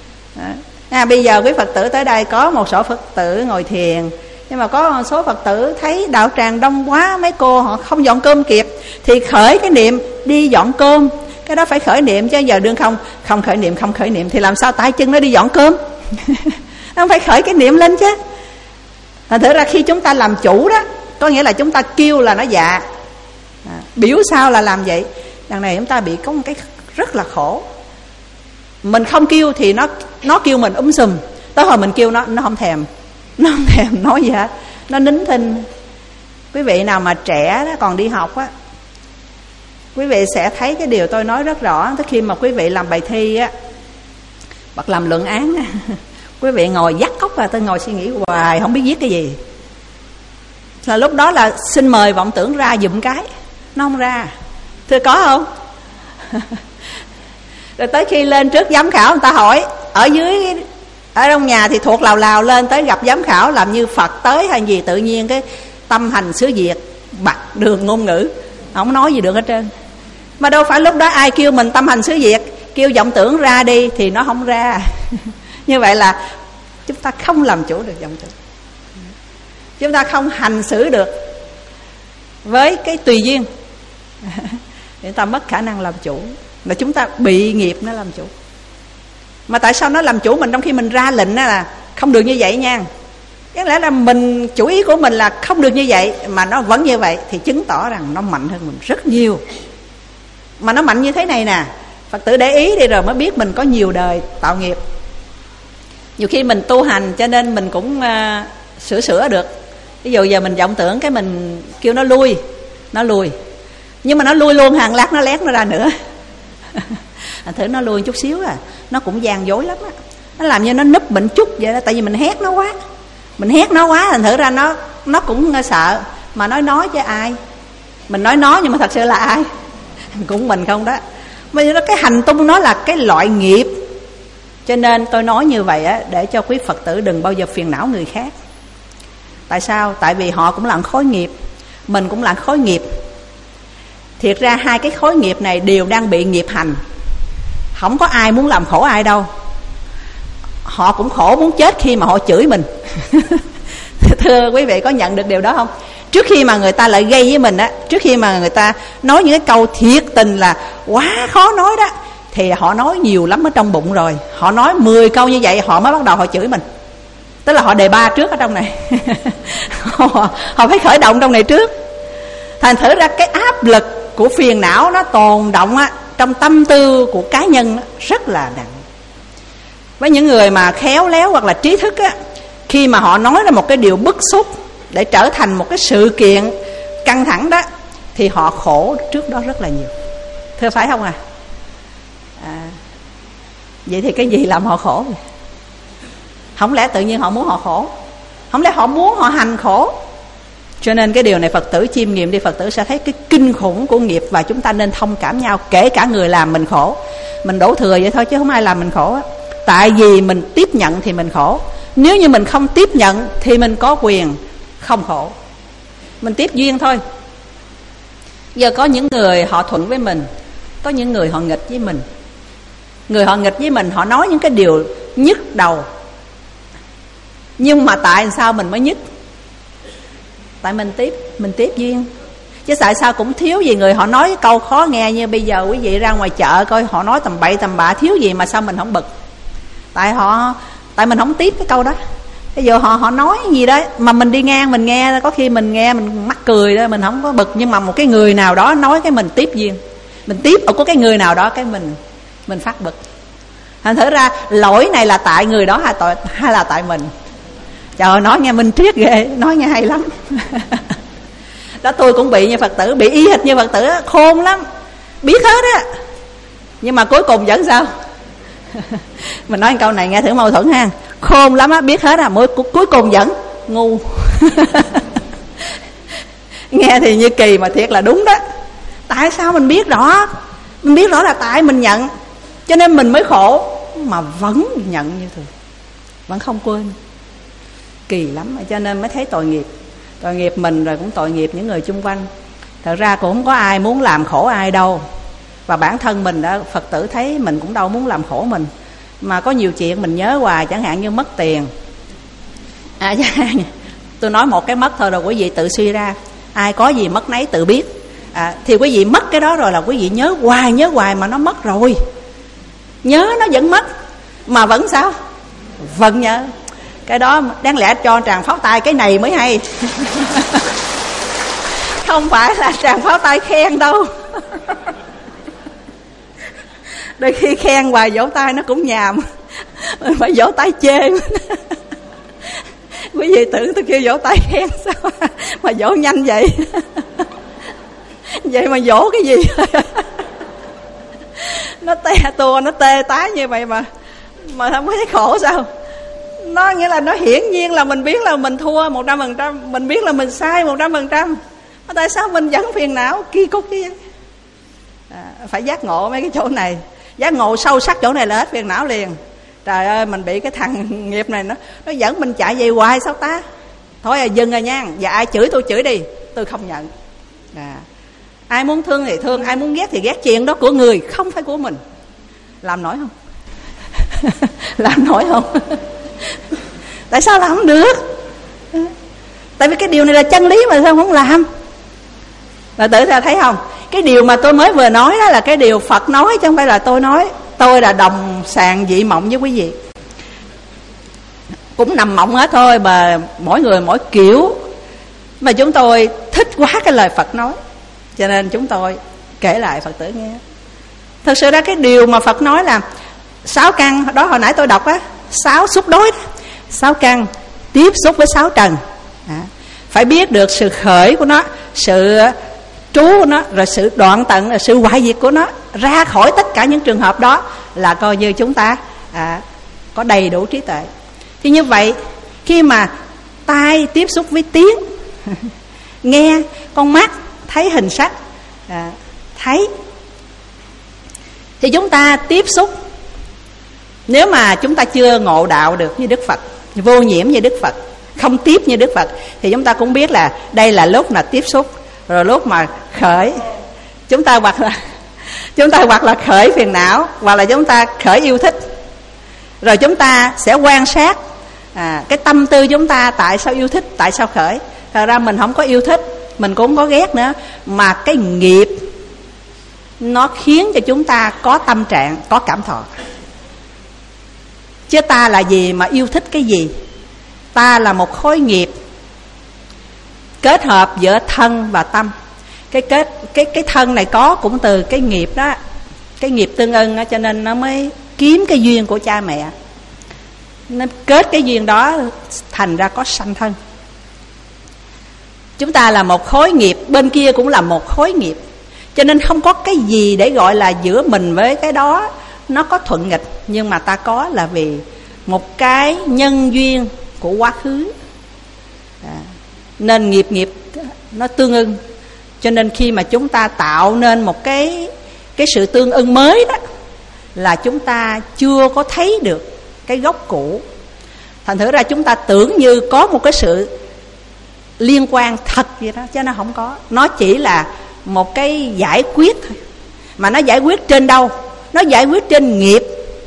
À, bây giờ quý Phật tử tới đây có một số Phật tử ngồi thiền, nhưng mà có một số Phật tử thấy đạo tràng đông quá, mấy cô họ không dọn cơm kịp, thì khởi cái niệm đi dọn cơm. Cái đó phải khởi niệm chứ giờ đương không không khởi niệm, không khởi niệm thì làm sao tay chân nó đi dọn cơm? Không phải khởi cái niệm lên chứ. Thành thử ra khi chúng ta làm chủ đó, có nghĩa là chúng ta kêu là nó dạ, à, biểu sao là làm vậy. Đằng này chúng ta bị có một cái rất là khổ. Mình không kêu thì nó nó kêu mình úm sùm. Tới hồi mình kêu nó nó không thèm, nó không thèm nói gì hết, nó nín thinh. Quý vị nào mà trẻ đó còn đi học á, quý vị sẽ thấy cái điều tôi nói rất rõ. Tới khi mà quý vị làm bài thi á hoặc làm luận án á, quý vị ngồi dắt óc và tôi ngồi suy nghĩ hoài không biết viết cái gì. Là lúc đó là xin mời vọng tưởng ra dùm cái, nó không ra. Thưa có không? Rồi tới khi lên trước giám khảo người ta hỏi, ở dưới ở trong nhà thì thuộc lào lào, lên tới gặp giám khảo làm như Phật tới hay gì, tự nhiên cái tâm hành xứ Việt bặt đường ngôn ngữ, không nói gì được hết trơn. Mà đâu phải lúc đó ai kêu mình tâm hành xứ Việt, kêu vọng tưởng ra đi thì nó không ra. Như vậy là chúng ta không làm chủ được vọng tưởng, chúng ta không hành xử được với cái tùy duyên. Chúng ta mất khả năng làm chủ, là chúng ta bị nghiệp nó làm chủ. Mà tại sao nó làm chủ mình trong khi mình ra lệnh là không được như vậy nha? Có lẽ là mình, chủ ý của mình là không được như vậy mà nó vẫn như vậy, thì chứng tỏ rằng nó mạnh hơn mình rất nhiều. Mà nó mạnh như thế này nè, Phật tử để ý đi rồi mới biết mình có nhiều đời tạo nghiệp. Nhiều khi mình tu hành cho nên mình cũng uh, sửa sửa được. Ví Ví dụ giờ mình vọng tưởng cái mình kêu nó lui, nó lui, nhưng mà nó lui luôn, hàng lát nó lét nó ra nữa. Thử nó lui chút xíu à, nó cũng gian dối lắm á. Nó làm như nó núp bệnh chút vậy đó, tại vì mình hét nó quá, mình hét nó quá, thành thử ra nó nó cũng sợ. Mà nói nói chứ ai, mình nói nói nhưng mà thật sự là ai? Cũng mình không đó. Bởi vì cái hành tung nó là cái loại nghiệp. Cho nên tôi nói như vậy á, để cho quý Phật tử đừng bao giờ phiền não người khác. Tại sao? Tại vì họ cũng là khối nghiệp, mình cũng là khối nghiệp. Thiệt ra hai cái khối nghiệp này đều đang bị nghiệp hành. Không có ai muốn làm khổ ai đâu. Họ cũng khổ muốn chết khi mà họ chửi mình. Thưa quý vị, có nhận được điều đó không? Trước khi mà người ta lại gây với mình á, trước khi mà người ta nói những cái câu thiệt tình là quá khó nói đó, thì họ nói nhiều lắm ở trong bụng rồi. Họ nói mười câu như vậy họ mới bắt đầu họ chửi mình. Tức là họ đề ba trước ở trong này. họ, họ phải khởi động trong này trước. Thành thử ra cái áp lực của phiền não nó tồn động á, trong tâm tư của cá nhân á, rất là nặng. Với những người mà khéo léo hoặc là trí thức á, khi mà họ nói ra một cái điều bức xúc để trở thành một cái sự kiện căng thẳng đó, thì họ khổ trước đó rất là nhiều. Thưa phải không à? à Vậy thì cái gì làm họ khổ? Không lẽ tự nhiên họ muốn họ khổ? Không lẽ họ muốn họ hành khổ? Cho nên cái điều này Phật tử chiêm nghiệm đi, Phật tử sẽ thấy cái kinh khủng của nghiệp. Và chúng ta nên thông cảm nhau, kể cả người làm mình khổ. Mình đổ thừa vậy thôi chứ không ai làm mình khổ á. Tại vì mình tiếp nhận thì mình khổ. Nếu như mình không tiếp nhận thì mình có quyền không khổ. Mình tiếp duyên thôi. Giờ có những người họ thuận với mình, có những người họ nghịch với mình. Người họ nghịch với mình, họ nói những cái điều nhức đầu. Nhưng mà tại sao mình mới nhức? Tại mình tiếp, mình tiếp duyên. Chứ tại sao cũng thiếu gì người họ nói câu khó nghe như bây giờ quý vị ra ngoài chợ coi họ nói tầm bậy tầm bạ, thiếu gì mà sao mình không bực? Tại họ, tại mình không tiếp cái câu đó. Bây giờ họ họ nói gì đó mà mình đi ngang mình nghe, có khi mình nghe mình mắc cười đó, mình không có bực. Nhưng mà một cái người nào đó nói cái mình tiếp duyên, mình tiếp ở có cái người nào đó cái mình mình phát bực. Thành thử ra lỗi này là tại người đó hay tội hay là tại mình? Trời ơi, nói nghe minh triết ghê, nói nghe hay lắm. Đó, tôi cũng bị như Phật tử, bị y hệt như Phật tử, khôn lắm, biết hết á, nhưng mà cuối cùng vẫn sao? Mình nói câu này nghe thử mâu thuẫn ha. Khôn lắm á, biết hết à, mới cuối cùng vẫn ngu. Nghe thì như kỳ mà thiệt là đúng đó. Tại sao mình biết rõ? Mình biết rõ là tại mình nhận, cho nên mình mới khổ, mà vẫn nhận như thường, vẫn không quên. Kỳ lắm. Cho nên mới thấy tội nghiệp. Tội nghiệp mình rồi cũng tội nghiệp những người chung quanh. Thật ra cũng không có ai muốn làm khổ ai đâu. Và bản thân mình đã, Phật tử thấy mình cũng đâu muốn làm khổ mình. Mà có nhiều chuyện mình nhớ hoài, chẳng hạn như mất tiền. À, tôi nói một cái mất thôi rồi quý vị tự suy ra. Ai có gì mất nấy tự biết. À, thì quý vị mất cái đó rồi là quý vị nhớ hoài, nhớ hoài mà nó mất rồi. Nhớ nó vẫn mất, mà vẫn sao? Vẫn nhớ. Cái đó đáng lẽ cho tràng pháo tay cái này mới hay. Không phải là tràng pháo tay khen đâu. Đôi khi khen hoài vỗ tay nó cũng nhàm, mình phải vỗ tay chê. Quý vị tưởng tôi kêu vỗ tay khen sao mà vỗ nhanh vậy? Vậy mà vỗ cái gì? Nó te tua, nó tê tái như vậy mà mà không thấy khổ sao? Nó nghĩa là nó hiển nhiên là mình biết là mình thua một trăm phần trăm, mình biết là mình sai một trăm phần trăm. Tại sao mình vẫn phiền não kỳ cục như vậy? À, phải giác ngộ mấy cái chỗ này, giác ngộ sâu sắc chỗ này là hết phiền não liền. Trời ơi, mình bị cái thằng nghiệp này nó nó dẫn mình chạy về hoài sao ta? Thôi à, dừng rồi nha. Và ai chửi tôi chửi đi, tôi không nhận. À, ai muốn thương thì thương, ai muốn ghét thì ghét. Chuyện đó của người, không phải của mình. Làm nổi không? Làm nổi không? Tại sao làm không được? Tại vì cái điều này là chân lý mà sao không làm? Và tự ta thấy không? Cái điều mà tôi mới vừa nói đó là cái điều Phật nói, chứ không phải là tôi nói. Tôi là đồng sàng dị mộng với quý vị. Cũng nằm mộng hết thôi, mà mỗi người mỗi kiểu. Mà chúng tôi thích quá cái lời Phật nói, cho nên chúng tôi kể lại Phật tử nghe. Thật sự ra cái điều mà Phật nói là sáu căn đó hồi nãy tôi đọc á, sáu xúc đối đó. Sáu căn tiếp xúc với sáu trần. À, phải biết được sự khởi của nó, sự trú của nó, rồi sự đoạn tận, sự hoại diệt của nó. Ra khỏi tất cả những trường hợp đó là coi như chúng ta à, có đầy đủ trí tuệ. Thì như vậy, khi mà tai tiếp xúc với tiếng, nghe, con mắt thấy hình sắc, à, thấy, thì chúng ta tiếp xúc. Nếu mà chúng ta chưa ngộ đạo được như Đức Phật, vô nhiễm như Đức Phật, không tiếp như Đức Phật, thì chúng ta cũng biết là đây là lúc là tiếp xúc, rồi lúc mà khởi chúng ta hoặc là chúng ta hoặc là khởi phiền não, hoặc là chúng ta khởi yêu thích. Rồi chúng ta sẽ quan sát à, cái tâm tư chúng ta tại sao yêu thích, tại sao khởi. Thật ra mình không có yêu thích, mình cũng không có ghét nữa, mà cái nghiệp nó khiến cho chúng ta có tâm trạng, có cảm thọ. Chứ ta là gì mà yêu thích cái gì? Ta là một khối nghiệp kết hợp giữa thân và tâm. Cái kết cái cái thân này có cũng từ cái nghiệp đó, cái nghiệp tương ưng đó, cho nên nó mới kiếm cái duyên của cha mẹ, nó kết cái duyên đó thành ra có sanh thân. Chúng ta là một khối nghiệp, bên kia cũng là một khối nghiệp, cho nên không có cái gì để gọi là giữa mình với cái đó nó có thuận nghịch. Nhưng mà ta có là vì một cái nhân duyên của quá khứ, à, nên nghiệp nghiệp nó tương ưng. Cho nên khi mà chúng ta tạo nên một cái cái sự tương ưng mới đó, là chúng ta chưa có thấy được cái gốc cũ. Thành thử ra chúng ta tưởng như có một cái sự liên quan thật vậy đó, chứ nó không có. Nó chỉ là một cái giải quyết thôi. Mà nó giải quyết trên đâu? Nó giải quyết trên nghiệp.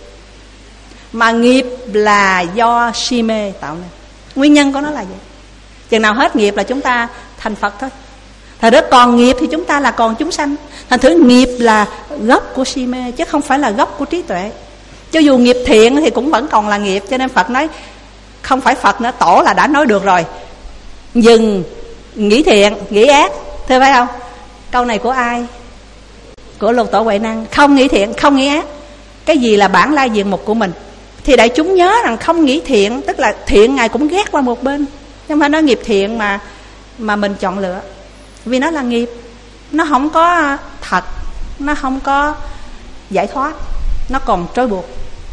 Mà nghiệp là do si mê tạo nên. Nguyên nhân của nó là vậy. Chừng nào hết nghiệp là chúng ta thành Phật thôi. Thật ra còn nghiệp thì chúng ta là còn chúng sanh. Thành thử nghiệp là gốc của si mê, chứ không phải là gốc của trí tuệ. Cho dù nghiệp thiện thì cũng vẫn còn là nghiệp. Cho nên Phật nói, không phải Phật nữa, Tổ là đã nói được rồi, dừng nghĩ thiện, nghĩ ác. Thưa phải không? Câu này của ai? Của Lục Tổ Huệ Năng. Không nghĩ thiện, không nghĩ ác. Cái gì là bản lai diện mục của mình? Thì đại chúng nhớ rằng không nghĩ thiện, tức là thiện Ngài cũng ghét qua một bên. Không phải nói nghiệp thiện mà mà mình chọn lựa. Vì nó là nghiệp, nó không có thật, nó không có giải thoát, nó còn trói buộc.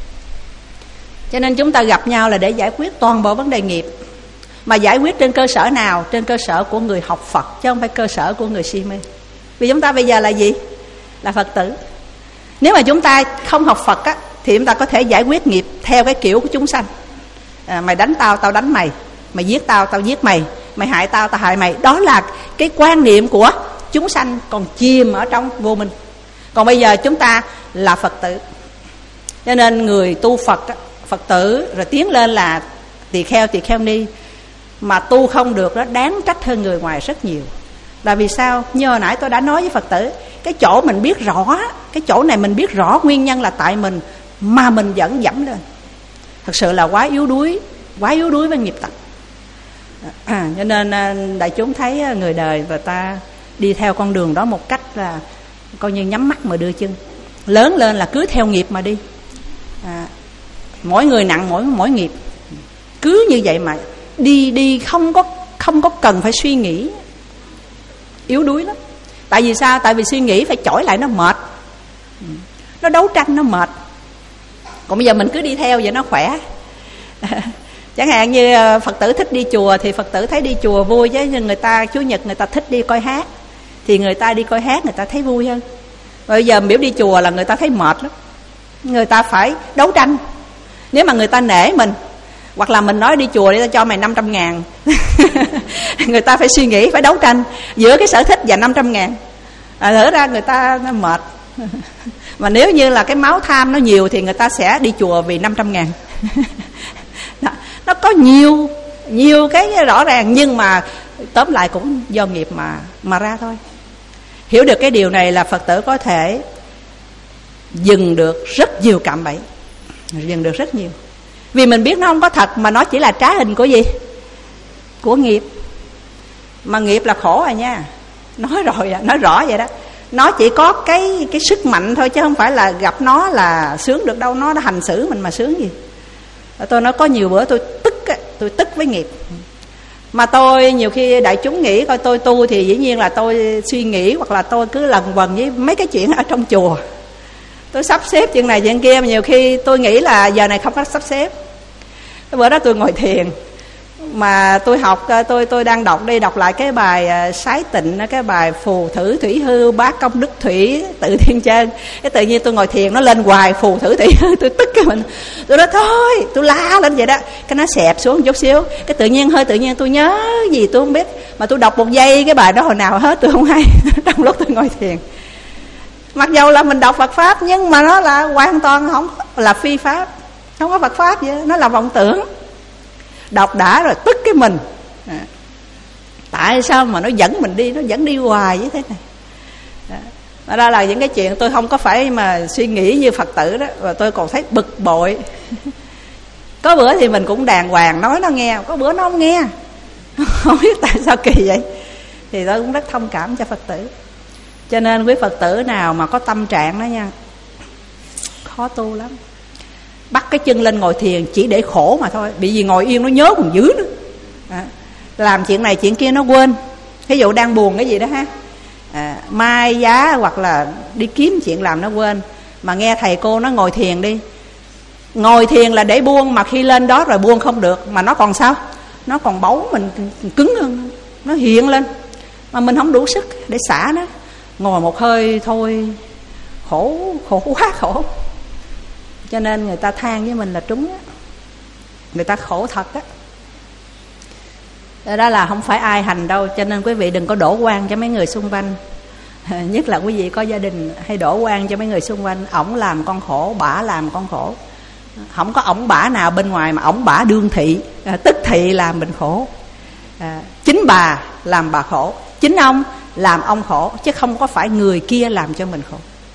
Cho nên chúng ta gặp nhau là để giải quyết toàn bộ vấn đề nghiệp. Mà giải quyết trên cơ sở nào? Trên cơ sở của người học Phật, chứ không phải cơ sở của người si mê. Vì chúng ta bây giờ là gì? Là Phật tử. Nếu mà chúng ta không học Phật á, thì chúng ta có thể giải quyết nghiệp theo cái kiểu của chúng sanh. à, Mày đánh tao, tao đánh mày. Mày giết tao, tao giết mày. Mày hại tao, tao hại mày. Đó là cái quan niệm của chúng sanh còn chìm ở trong vô minh. Còn bây giờ chúng ta là Phật tử, cho nên người tu Phật, Phật tử rồi tiến lên là tỳ kheo, tỳ kheo ni, mà tu không được đó đáng trách hơn người ngoài rất nhiều. Là vì sao? Như hồi nãy tôi đã nói với Phật tử, cái chỗ mình biết rõ, cái chỗ này mình biết rõ nguyên nhân là tại mình, mà mình vẫn dẫm lên. Thật sự là quá yếu đuối, quá yếu đuối với nghiệp tập. à, Cho nên đại chúng thấy người đời người ta đi theo con đường đó một cách là coi như nhắm mắt mà đưa chân. Lớn lên là cứ theo nghiệp mà đi. à, Mỗi người nặng mỗi mỗi nghiệp. Cứ như vậy mà đi đi không có không có cần phải suy nghĩ. Yếu đuối lắm. Tại vì sao? Tại vì suy nghĩ phải chổi lại nó mệt, nó đấu tranh nó mệt. Còn bây giờ mình cứ đi theo vậy nó khỏe. Chẳng hạn như Phật tử thích đi chùa thì Phật tử thấy đi chùa vui, chứ người ta Chủ nhật người ta thích đi coi hát thì người ta đi coi hát người ta thấy vui hơn. Bây giờ biểu đi chùa là người ta thấy mệt lắm, người ta phải đấu tranh. Nếu mà người ta nể mình, hoặc là mình nói đi chùa để ta cho mày năm trăm ngàn người ta phải suy nghĩ, phải đấu tranh giữa cái sở thích và năm trăm ngàn. à, Thở ra người ta nó mệt. Mà nếu như là cái máu tham nó nhiều thì người ta sẽ đi chùa vì năm trăm ngàn. Nó có nhiều nhiều cái rõ ràng, nhưng mà tóm lại cũng do nghiệp mà mà ra thôi. Hiểu được cái điều này là Phật tử có thể dừng được rất nhiều cạm bẫy, dừng được rất nhiều. Vì mình biết nó không có thật, mà nó chỉ là trá hình của gì? Của nghiệp. Mà nghiệp là khổ rồi nha. Nói rồi, nói rõ vậy đó. Nó chỉ có cái cái sức mạnh thôi, chứ không phải là gặp nó là sướng được đâu. Nó đã hành xử mình mà sướng gì. Tôi nói có nhiều bữa tôi tức, tôi tức với nghiệp. Mà tôi nhiều khi đại chúng nghĩ coi tôi tu thì dĩ nhiên là tôi suy nghĩ, hoặc là tôi cứ lần vần với mấy cái chuyện ở trong chùa, tôi sắp xếp chuyện này chuyện kia. Mà nhiều khi tôi nghĩ là giờ này không có sắp xếp. Cái bữa đó tôi ngồi thiền, mà tôi học, tôi tôi đang đọc đi đọc lại cái bài Sái Tịnh, cái bài Phù Thử Thủy Hư Bá Công Đức Thủy Tự Thiên Chân. Cái tự nhiên tôi ngồi thiền nó lên hoài Phù Thử Thủy Hư, tôi tức cái mình, tôi nói thôi, tôi la lên vậy đó, cái nó xẹp xuống chút xíu, cái tự nhiên hơi tự nhiên tôi nhớ gì tôi không biết, mà tôi đọc một giây cái bài đó hồi nào hết tôi không hay trong lúc tôi ngồi thiền. Mặc dầu là mình đọc Phật pháp nhưng mà nó là hoàn toàn không là phi pháp, không có Phật pháp vậy, nó là vọng tưởng. Đọc đã rồi tức cái mình, à, tại sao mà nó dẫn mình đi, nó dẫn đi hoài như thế này. Đó, đó là những cái chuyện tôi không có phải mà suy nghĩ như Phật tử đó, và tôi còn thấy bực bội. Có bữa thì mình cũng đàng hoàng nói nó nghe, có bữa nó không nghe, không biết tại sao kỳ vậy. Thì tôi cũng rất thông cảm cho Phật tử. Cho nên quý Phật tử nào mà có tâm trạng đó nha, khó tu lắm. Bắt cái chân lên ngồi thiền chỉ để khổ mà thôi, bị gì ngồi yên nó nhớ còn dữ nữa. À, làm chuyện này chuyện kia nó quên. Ví dụ đang buồn cái gì đó ha, à, mai giá hoặc là đi kiếm chuyện làm nó quên. Mà nghe thầy cô nó ngồi thiền đi, ngồi thiền là để buông, mà khi lên đó rồi buông không được, mà nó còn sao, nó còn bấu mình cứng hơn, nó hiện lên, mà mình không đủ sức để xả nó. Ngồi một hơi thôi, khổ, khổ quá khổ. Cho nên người ta than với mình là trúng á, người ta khổ thật á. Đó là không phải ai hành đâu. Cho nên quý vị đừng có đổ oan cho mấy người xung quanh, nhất là quý vị có gia đình hay đổ oan cho mấy người xung quanh. Ổng làm con khổ, bả làm con khổ. Không có ổng bả nào bên ngoài, mà ổng bả đương thị, tức thị làm mình khổ. À, chính bà làm bà khổ, chính ông làm ông khổ, chứ không có phải người kia làm cho mình khổ.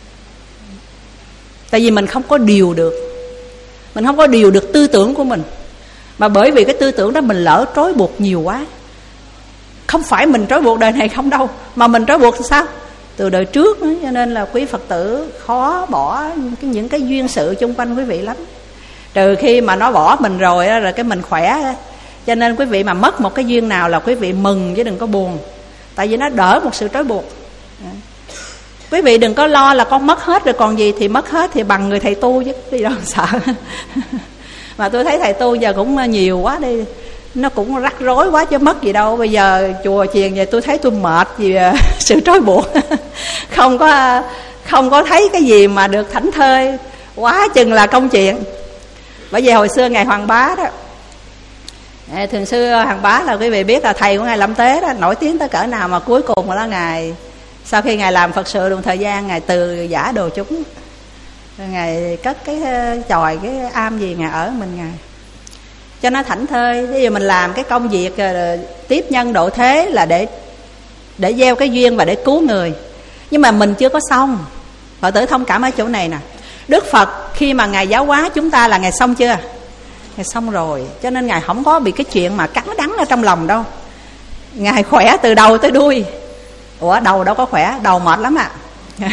Tại vì mình không có điều được, mình không có điều được tư tưởng của mình. Mà bởi vì cái tư tưởng đó mình lỡ trói buộc nhiều quá. Không phải mình trói buộc đời này không đâu, mà mình trói buộc sao? Từ đời trước nữa. Cho nên là quý Phật tử khó bỏ những cái duyên sự chung quanh quý vị lắm. Trừ khi mà nó bỏ mình rồi rồi cái mình khỏe. Cho nên quý vị mà mất một cái duyên nào là quý vị mừng chứ đừng có buồn. Tại vì nó đỡ một sự trói buộc. Quý vị đừng có lo là con mất hết rồi còn gì, thì mất hết thì bằng người thầy tu chứ đi đâu sợ. Mà tôi thấy thầy tu giờ cũng nhiều quá đi, nó cũng rắc rối quá chứ mất gì đâu. Bây giờ chùa chiền về tôi thấy tôi mệt vì sự trói buộc. Không có không có thấy cái gì mà được thảnh thơi, quá chừng là công chuyện. Bởi vì hồi xưa ngài Hoàng Bá đó, thường xưa Hoàng Bá là quý vị biết là thầy của ngài Lâm Tế đó, nổi tiếng tới cỡ nào. Mà cuối cùng là ngài, sau khi ngài làm Phật sự một thời gian, ngài từ giả đồ chúng, ngài cất cái chòi, cái am gì ngài ở mình ngài cho nó thảnh thơi. Bây giờ mình làm cái công việc tiếp nhân độ thế là để để gieo cái duyên và để cứu người, nhưng mà mình chưa có xong. Phật tử thông cảm ở chỗ này nè. Đức Phật khi mà ngài giáo hóa chúng ta là ngài xong chưa? Ngài xong rồi. Cho nên ngài không có bị cái chuyện mà cắn đắng ở trong lòng đâu. Ngài khỏe từ đầu tới đuôi. Ủa đầu đâu có khỏe, đầu mệt lắm ạ. À.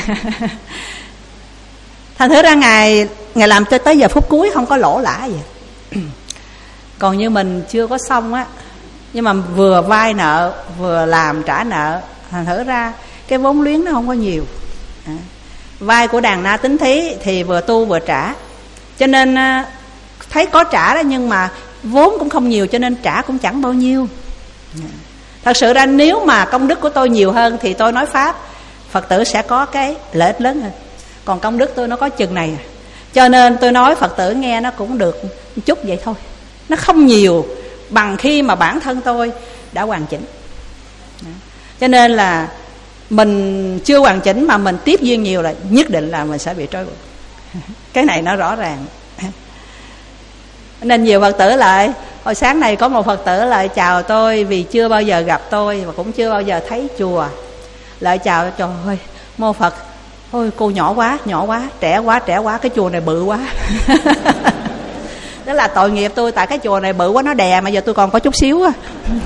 Thành thử ra ngài ngài làm tới tới giờ phút cuối không có lỗ lã gì. Còn như mình chưa có xong á, nhưng mà vừa vay nợ vừa làm trả nợ, thành thử ra cái vốn liếng nó không có nhiều. À, vay của Đàn Na Tính Thí thì vừa tu vừa trả, cho nên thấy có trả đó, nhưng mà vốn cũng không nhiều, cho nên trả cũng chẳng bao nhiêu. À, thật sự ra nếu mà công đức của tôi nhiều hơn thì tôi nói pháp, Phật tử sẽ có cái lợi ích lớn hơn. Còn công đức tôi nó có chừng này, cho nên tôi nói Phật tử nghe nó cũng được một chút vậy thôi. Nó không nhiều bằng khi mà bản thân tôi đã hoàn chỉnh. Cho nên là mình chưa hoàn chỉnh mà mình tiếp duyên nhiều là nhất định là mình sẽ bị trói buộc. Cái này nó rõ ràng. Nên nhiều Phật tử lại, hồi sáng này có một Phật tử lại chào tôi vì chưa bao giờ gặp tôi và cũng chưa bao giờ thấy chùa. Lại chào, trời ơi mô Phật, ôi cô nhỏ quá, nhỏ quá, trẻ quá, trẻ quá, cái chùa này bự quá. Đó là tội nghiệp tôi, tại cái chùa này bự quá nó đè, mà giờ tôi còn có chút xíu à.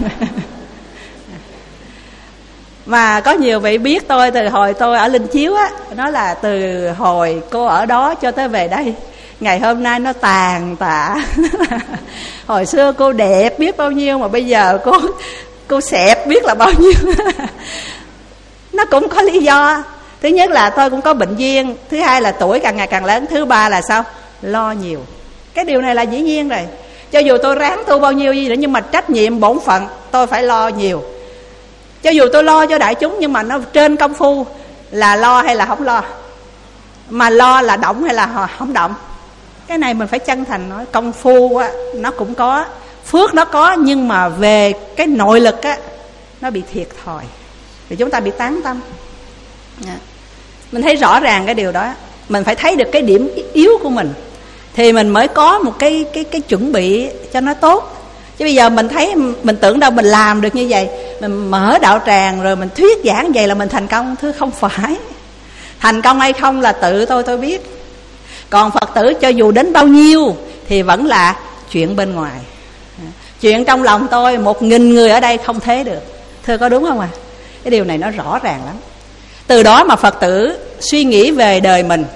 Mà có nhiều vị biết tôi từ hồi tôi ở Linh Chiếu á, nói là từ hồi cô ở đó cho tới về đây, ngày hôm nay nó tàn tạ. Hồi xưa cô đẹp biết bao nhiêu mà bây giờ cô cô xẹp biết là bao nhiêu. Nó cũng có lý do. Thứ nhất là tôi cũng có bệnh duyên, thứ hai là tuổi càng ngày càng lớn, thứ ba là sao? Lo nhiều. Cái điều này là dĩ nhiên rồi. Cho dù tôi ráng tu bao nhiêu gì nữa, nhưng mà trách nhiệm bổn phận tôi phải lo nhiều. Cho dù tôi lo cho đại chúng, nhưng mà nó trên công phu là lo hay là không lo, mà lo là động hay là không động. Cái này mình phải chân thành nói. Công phu á, nó cũng có, phước nó có, nhưng mà về cái nội lực á, nó bị thiệt thòi, thì chúng ta bị tán tâm. Mình thấy rõ ràng cái điều đó. Mình phải thấy được cái điểm yếu của mình, thì mình mới có một cái cái cái chuẩn bị cho nó tốt. Chứ bây giờ mình thấy, mình tưởng đâu mình làm được như vậy, mình mở đạo tràng rồi mình thuyết giảng vậy là mình thành công. Thứ không phải. Thành công hay không là tự tôi tôi biết. Còn Phật tử cho dù đến bao nhiêu thì vẫn là chuyện bên ngoài. Chuyện trong lòng tôi một nghìn người ở đây không thế được. Thưa có đúng không ạ? À? Cái điều này nó rõ ràng lắm. Từ đó mà Phật tử suy nghĩ về đời mình.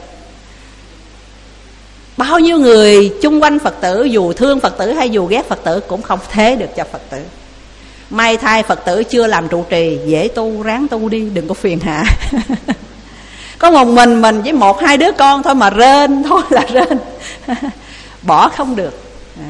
Bao nhiêu người chung quanh Phật tử, dù thương Phật tử hay dù ghét Phật tử, cũng không thế được cho Phật tử. May thay Phật tử chưa làm trụ trì, dễ tu, ráng tu đi, đừng có phiền hạ. Có một mình mình với một hai đứa con thôi mà rên thôi là rên. Bỏ không được.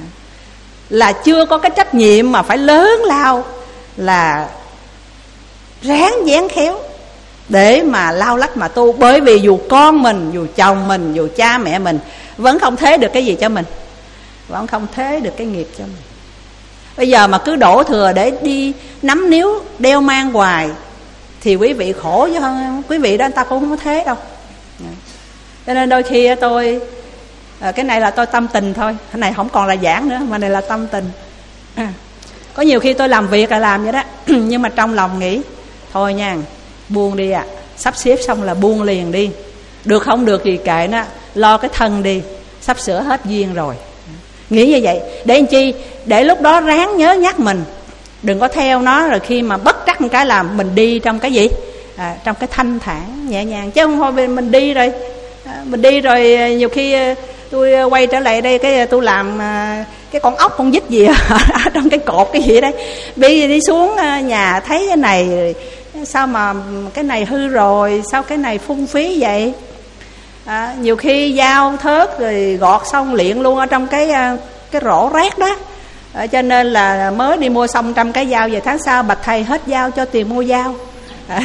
Là chưa có cái trách nhiệm mà phải lớn lao, là ráng dán khéo để mà lao lách mà tu. Bởi vì dù con mình, dù chồng mình, dù cha mẹ mình vẫn không thế được cái gì cho mình, vẫn không thế được cái nghiệp cho mình. Bây giờ mà cứ đổ thừa để đi nắm níu đeo mang hoài thì quý vị khổ chứ không. Quý vị đó người ta cũng không có thế đâu. Cho nên đôi khi tôi, cái này là tôi tâm tình thôi, cái này không còn là giảng nữa, mà này là tâm tình. À, có nhiều khi tôi làm việc là làm vậy đó. Nhưng mà trong lòng nghĩ thôi nha, buông đi ạ. À. Sắp xếp xong là buông liền đi. Được không được thì kệ nó, lo cái thân đi, sắp sửa hết duyên rồi. Nghĩ như vậy để làm chi? Để lúc đó ráng nhớ nhắc mình, đừng có theo nó, rồi khi mà bất trắc một cái làm mình đi trong cái gì? À, trong cái thanh thản nhẹ nhàng. Chứ không thôi mình đi rồi à, mình đi rồi nhiều khi tôi quay trở lại đây cái tôi làm cái con ốc con vít gì ở trong cái cột cái gì đấy, bị đi xuống nhà thấy cái này sao mà cái này hư rồi, sao cái này phung phí vậy. À, nhiều khi dao thớt rồi gọt xong liệng luôn ở trong cái cái rổ rác đó. À, cho nên là mới đi mua xong trăm cái dao, về tháng sau bạch thầy hết dao cho tiền mua dao. À,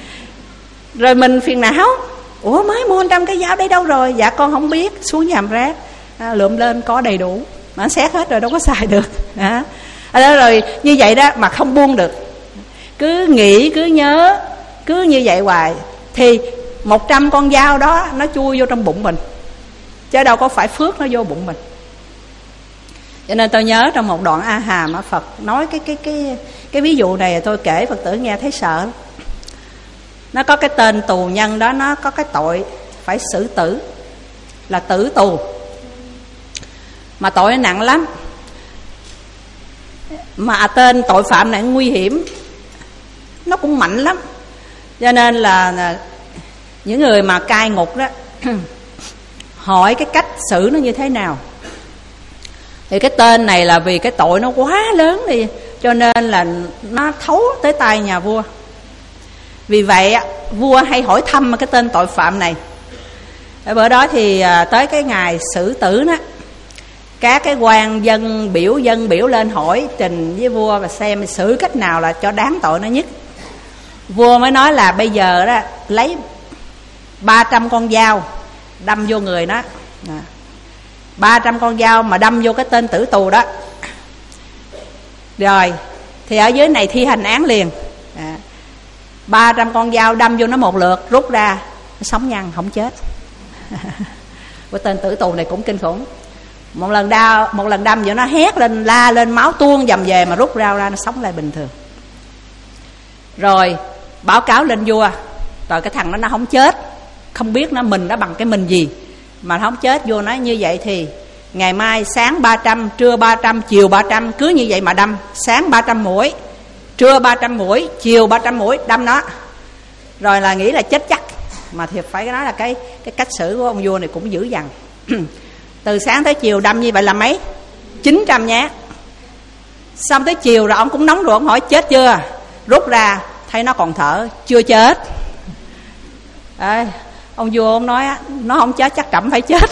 rồi mình phiền não, ủa mới mua trăm cái dao đây đâu rồi? Dạ con không biết. Xuống nhà rác à, lượm lên có đầy đủ, mà xét hết rồi đâu có xài được. À, à, rồi như vậy đó mà không buông được, cứ nghĩ cứ nhớ cứ như vậy hoài thì một trăm con dao đó nó chui vô trong bụng mình, chứ đâu có phải phước nó vô bụng mình. Cho nên tôi nhớ trong một đoạn A Hàm á, Phật nói cái cái cái cái ví dụ này, tôi kể Phật tử nghe thấy sợ. Nó có cái tên tù nhân đó, nó có cái tội phải xử tử, là tử tù, mà tội nó nặng lắm. Mà tên tội phạm này nguy hiểm, nó cũng mạnh lắm. Cho nên là những người mà cai ngục đó hỏi cái cách xử nó như thế nào. Thì cái tên này là vì cái tội nó quá lớn đi, cho nên là nó thấu tới tay nhà vua. Vì vậy vua hay hỏi thăm cái tên tội phạm này. Ở bữa đó thì tới cái ngày xử tử đó, các cái quan dân biểu dân biểu lên hỏi trình với vua và xem xử cách nào là cho đáng tội nó nhất. Vua mới nói là bây giờ đó lấy ba trăm con dao đâm vô người nó, ba trăm con dao mà đâm vô cái tên tử tù đó. Rồi thì ở dưới này thi hành án liền. à, ba trăm con dao đâm vô nó một lượt, rút ra nó sống nhăn không chết. Cái tên tử tù này cũng kinh khủng. Một lần đau, một lần đâm vô nó hét lên la lên, máu tuôn dầm về, mà rút rau ra nó sống lại bình thường. Rồi báo cáo lên vua, rồi cái thằng đó nó không chết, không biết nó mình nó bằng cái mình gì mà nó không chết. Vua nói như vậy thì ngày mai sáng ba trăm, trưa ba trăm, chiều ba trăm, cứ như vậy mà đâm. Sáng ba trăm mũi, trưa ba trăm mũi, chiều ba trăm mũi đâm nó. Rồi là nghĩ là chết chắc. Mà thiệt phải nói là cái cái cách xử của ông vua này cũng dữ dằn. Từ sáng tới chiều đâm như vậy là mấy? chín trăm nhát. Xong tới chiều rồi ông cũng nóng rồi, ông hỏi chết chưa? Rút ra thấy nó còn thở, chưa chết. Đấy, ông vua ông nói nó không chết chắc trẫm phải chết.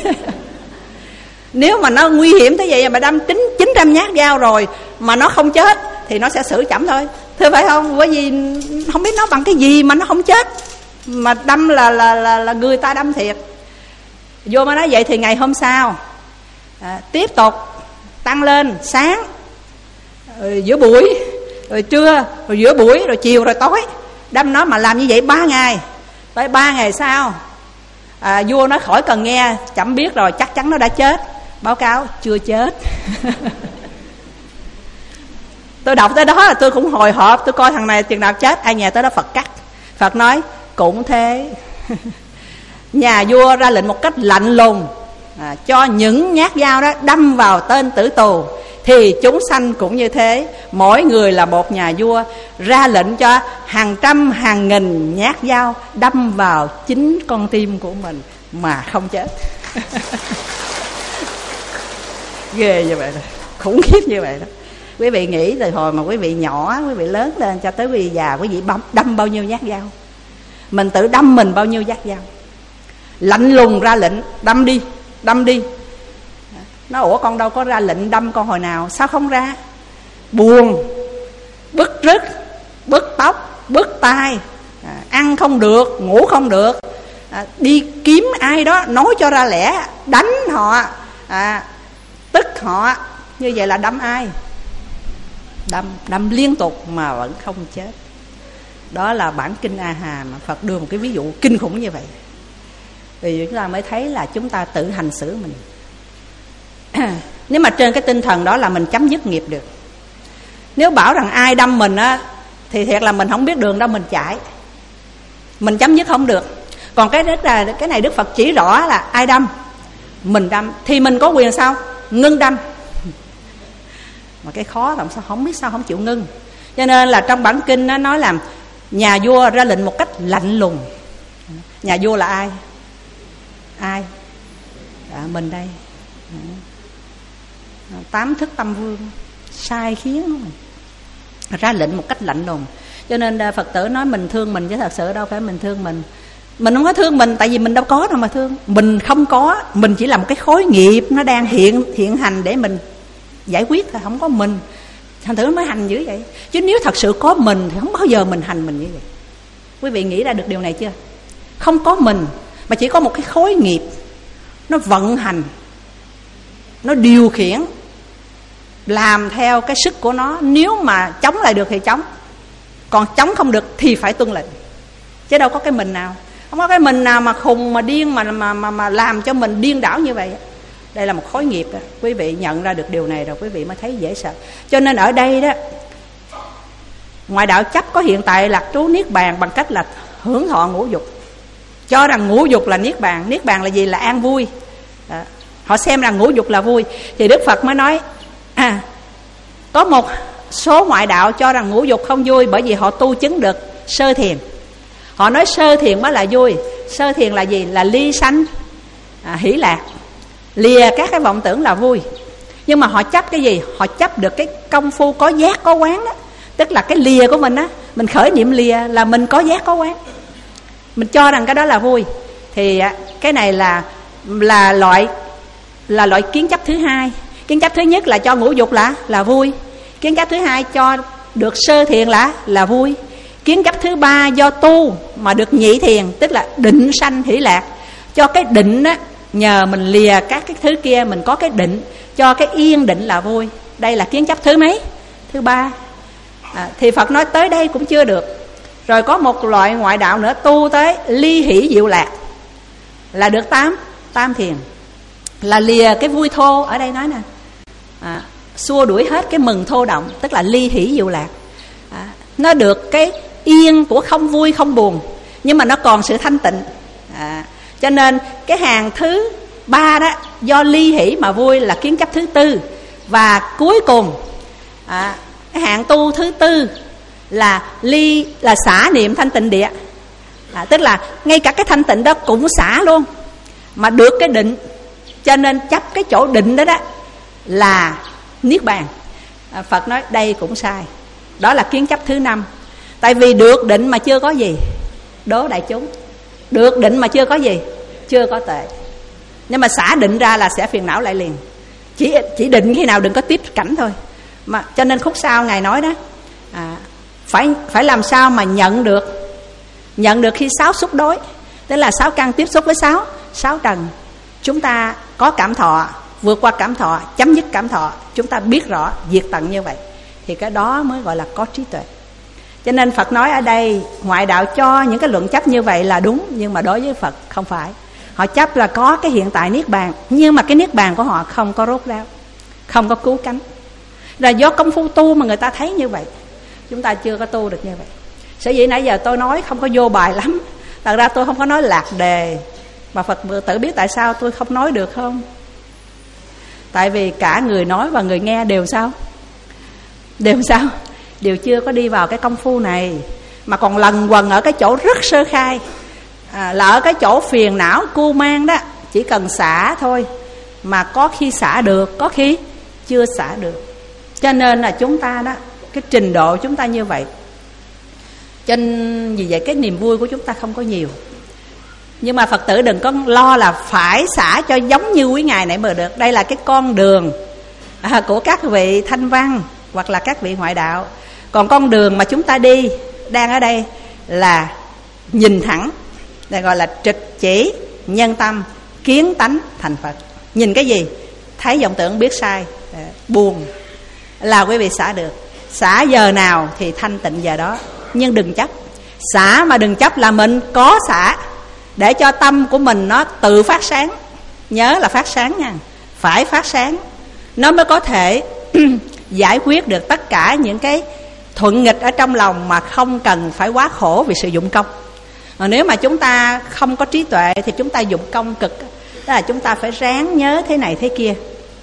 Nếu mà nó nguy hiểm thế vậy mà đâm chín trăm nhát dao rồi mà nó không chết thì nó sẽ xử trẫm thôi, thưa phải không? Bởi vì không biết nó bằng cái gì mà nó không chết, mà đâm là là là, là người ta đâm thiệt. Vua mới nói vậy thì ngày hôm sau à, tiếp tục tăng lên sáng, rồi giữa buổi, rồi trưa, rồi giữa buổi, rồi chiều, rồi tối, đâm nó mà làm như vậy ba ngày. Tới ba ngày sau à, vua nói khỏi cần nghe, trẫm biết rồi, chắc chắn nó đã chết. Báo cáo chưa chết. Tôi đọc tới đó là tôi cũng hồi hộp, tôi coi thằng này chừng nào chết. Ai nhà tới đó Phật cắt. Phật nói cũng thế. Nhà vua ra lệnh một cách lạnh lùng à, cho những nhát dao đó đâm vào tên tử tù, thì chúng sanh cũng như thế. Mỗi người là một nhà vua, ra lệnh cho hàng trăm hàng nghìn nhát dao đâm vào chính con tim của mình mà không chết. Ghê như vậy đó, khủng khiếp như vậy đó. Quý vị nghĩ từ hồi mà quý vị nhỏ, quý vị lớn lên cho tới quý vị già, quý vị đâm bao nhiêu nhát dao? Mình tự đâm mình bao nhiêu nhát dao? Lạnh lùng ra lệnh đâm đi, đâm đi. Nó ủa con đâu có ra lệnh đâm con hồi nào, sao không ra? Buồn, bứt rứt, bứt tóc, bứt tai, à, ăn không được, ngủ không được, à, đi kiếm ai đó nói cho ra lẽ, đánh họ, à, tức họ. Như vậy là đâm ai? Đâm, đâm liên tục mà vẫn không chết. Đó là bản kinh A Hà mà Phật đưa một cái ví dụ kinh khủng như vậy. Vì chúng ta mới thấy là chúng ta tự hành xử mình. Nếu mà trên cái tinh thần đó là mình chấm dứt nghiệp được. Nếu bảo rằng ai đâm mình á, thì thiệt là mình không biết đường đâu mình chạy, mình chấm dứt không được. Còn cái rất là cái này Đức Phật chỉ rõ là ai đâm, mình đâm thì mình có quyền sao? Ngưng đâm. Mà cái khó làm sao không biết sao không chịu ngưng. Cho nên là trong bản kinh nó nói là nhà vua ra lệnh một cách lạnh lùng. Nhà vua là ai? Ai? À, mình đây. Tám thức tâm vương sai khiến ra lệnh một cách lạnh lùng. Cho nên Phật tử nói mình thương mình, chứ thật sự đâu phải mình thương mình. Mình không có thương mình, tại vì mình đâu có đâu mà thương. Mình không có, mình chỉ là một cái khối nghiệp nó đang hiện hiện hành để mình giải quyết thôi, không có mình. Thành thử mới hành dữ vậy. Chứ nếu thật sự có mình thì không bao giờ mình hành mình như vậy. Quý vị nghĩ ra được điều này chưa? Không có mình, mà chỉ có một cái khối nghiệp nó vận hành, nó điều khiển, làm theo cái sức của nó. Nếu mà chống lại được thì chống, còn chống không được thì phải tuân lệnh. Chứ đâu có cái mình nào. Không có cái mình nào mà khùng mà điên mà, mà, mà, mà làm cho mình điên đảo như vậy. Đây là một khối nghiệp đó. Quý vị nhận ra được điều này rồi quý vị mới thấy dễ sợ. Cho nên ở đây đó, ngoại đạo chấp có hiện tại lạc trú niết bàn bằng cách là hưởng thọ ngũ dục, cho rằng ngũ dục là niết bàn. Niết bàn là gì? Là an vui. Đó. Họ xem rằng ngũ dục là vui. Thì Đức Phật mới nói à, có một số ngoại đạo cho rằng ngũ dục không vui, bởi vì họ tu chứng được sơ thiền. Họ nói sơ thiền mới là vui. Sơ thiền là gì? Là ly sanh à, hỷ lạc, lìa các cái vọng tưởng là vui. Nhưng mà họ chấp cái gì? Họ chấp được cái công phu có giác có quán đó. Tức là cái lìa của mình á, mình khởi niệm lìa là mình có giác có quán, mình cho rằng cái đó là vui. Thì cái này là là loại là loại kiến chấp thứ hai. Kiến chấp thứ nhất là cho ngũ dục là là vui. Kiến chấp thứ hai cho được sơ thiền là là vui. Kiến chấp thứ ba do tu mà được nhị thiền, tức là định sanh hỷ lạc. Cho cái định á, nhờ mình lìa các cái thứ kia mình có cái định, cho cái yên định là vui. Đây là kiến chấp thứ mấy? Thứ ba. À, thì Phật nói tới đây cũng chưa được. Rồi có một loại ngoại đạo nữa tu tới ly hỷ diệu lạc, là được tám tam thiền, là lìa cái vui thô. Ở đây nói nè à, xua đuổi hết cái mừng thô động, tức là ly hỷ diệu lạc. à, Nó được cái yên của không vui không buồn, nhưng mà nó còn sự thanh tịnh. à, Cho nên cái hàng thứ ba đó, do ly hỷ mà vui, là kiến chấp thứ tư. Và cuối cùng à, cái hạng tu thứ tư là ly là xả niệm thanh tịnh địa. à, Tức là ngay cả cái thanh tịnh đó cũng xả luôn, mà được cái định Cho nên chấp cái chỗ định đó đó là niết bàn. à, Phật nói đây cũng sai. Đó là kiến chấp thứ năm. Tại vì được định mà chưa có gì. Đố đại chúng, được định mà chưa có gì, chưa có tuệ. Nhưng mà xả định ra là sẽ phiền não lại liền. Chỉ chỉ định khi nào đừng có tiếp cảnh thôi. Mà cho nên khúc sau Ngài nói đó, à, phải phải làm sao mà nhận được, nhận được khi sáu xúc đối, tức là sáu căn tiếp xúc với sáu sáu trần. Chúng ta có cảm thọ, vượt qua cảm thọ, chấm dứt cảm thọ, chúng ta biết rõ diệt tận như vậy, thì cái đó mới gọi là có trí tuệ. Cho nên Phật nói ở đây, ngoại đạo cho những cái luận chấp như vậy là đúng, nhưng mà đối với Phật không phải. Họ chấp là có cái hiện tại niết bàn, nhưng mà cái niết bàn của họ không có rốt ráo, không có cứu cánh. Là do công phu tu mà người ta thấy như vậy. Chúng ta chưa có tu được như vậy. Sở dĩ nãy giờ tôi nói không có vô bài lắm. Thật ra tôi không có nói lạc đề. Mà Phật tử biết tại sao tôi không nói được không? Tại vì cả người nói và người nghe đều sao? Đều sao? Đều chưa có đi vào cái công phu này, mà còn lần quần ở cái chỗ rất sơ khai, à, là ở cái chỗ phiền não cu mang đó. Chỉ cần xả thôi, mà có khi xả được, có khi chưa xả được. Cho nên là chúng ta đó, cái trình độ chúng ta như vậy. Cho nên vì vậy cái niềm vui của chúng ta không có nhiều. Nhưng mà Phật tử đừng có lo là phải xả cho giống như quý ngài này mới được. Đây là cái con đường à, của các vị thanh văn hoặc là các vị ngoại đạo. Còn con đường mà chúng ta đi đang ở đây là nhìn thẳng, đây gọi là trực chỉ nhân tâm kiến tánh thành Phật. Nhìn cái gì? Thấy vọng tưởng biết sai, buồn là quý vị xả được. Xả giờ nào thì thanh tịnh giờ đó. Nhưng đừng chấp. Xả mà đừng chấp là mình có xả, để cho tâm của mình nó tự phát sáng. Nhớ là phát sáng nha, phải phát sáng, nó mới có thể giải quyết được tất cả những cái thuận nghịch ở trong lòng, mà không cần phải quá khổ vì sử dụng công. Mà nếu mà chúng ta không có trí tuệ thì chúng ta dụng công cực, tức là chúng ta phải ráng nhớ thế này thế kia.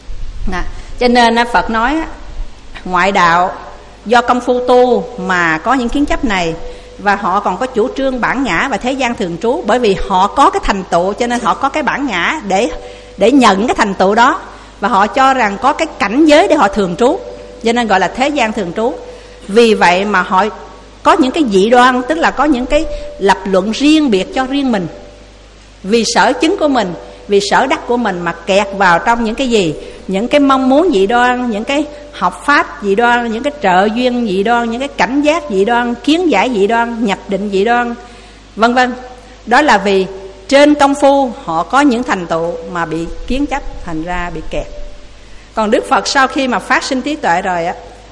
à, Cho nên Phật nói ngoại đạo do công phu tu mà có những kiến chấp này, và họ còn có chủ trương bản ngã và thế gian thường trú. Bởi vì họ có cái thành tựu cho nên họ có cái bản ngã để để nhận cái thành tựu đó, và họ cho rằng có cái cảnh giới để họ thường trú, cho nên gọi là thế gian thường trú. Vì vậy mà họ có những cái dị đoan, tức là có những cái lập luận riêng biệt cho riêng mình, vì sở chứng của mình, vì sở đắc của mình mà kẹt vào trong những cái gì, những cái mong muốn dị đoan, những cái học pháp dị đoan, những cái trợ duyên dị đoan, những cái cảnh giác dị đoan, kiến giải dị đoan, nhập định dị đoan, vân vân. Đó là vì trên công phu họ có những thành tựu mà bị kiến chấp, thành ra bị kẹt. Còn Đức Phật sau khi mà phát sinh trí tuệ rồi á,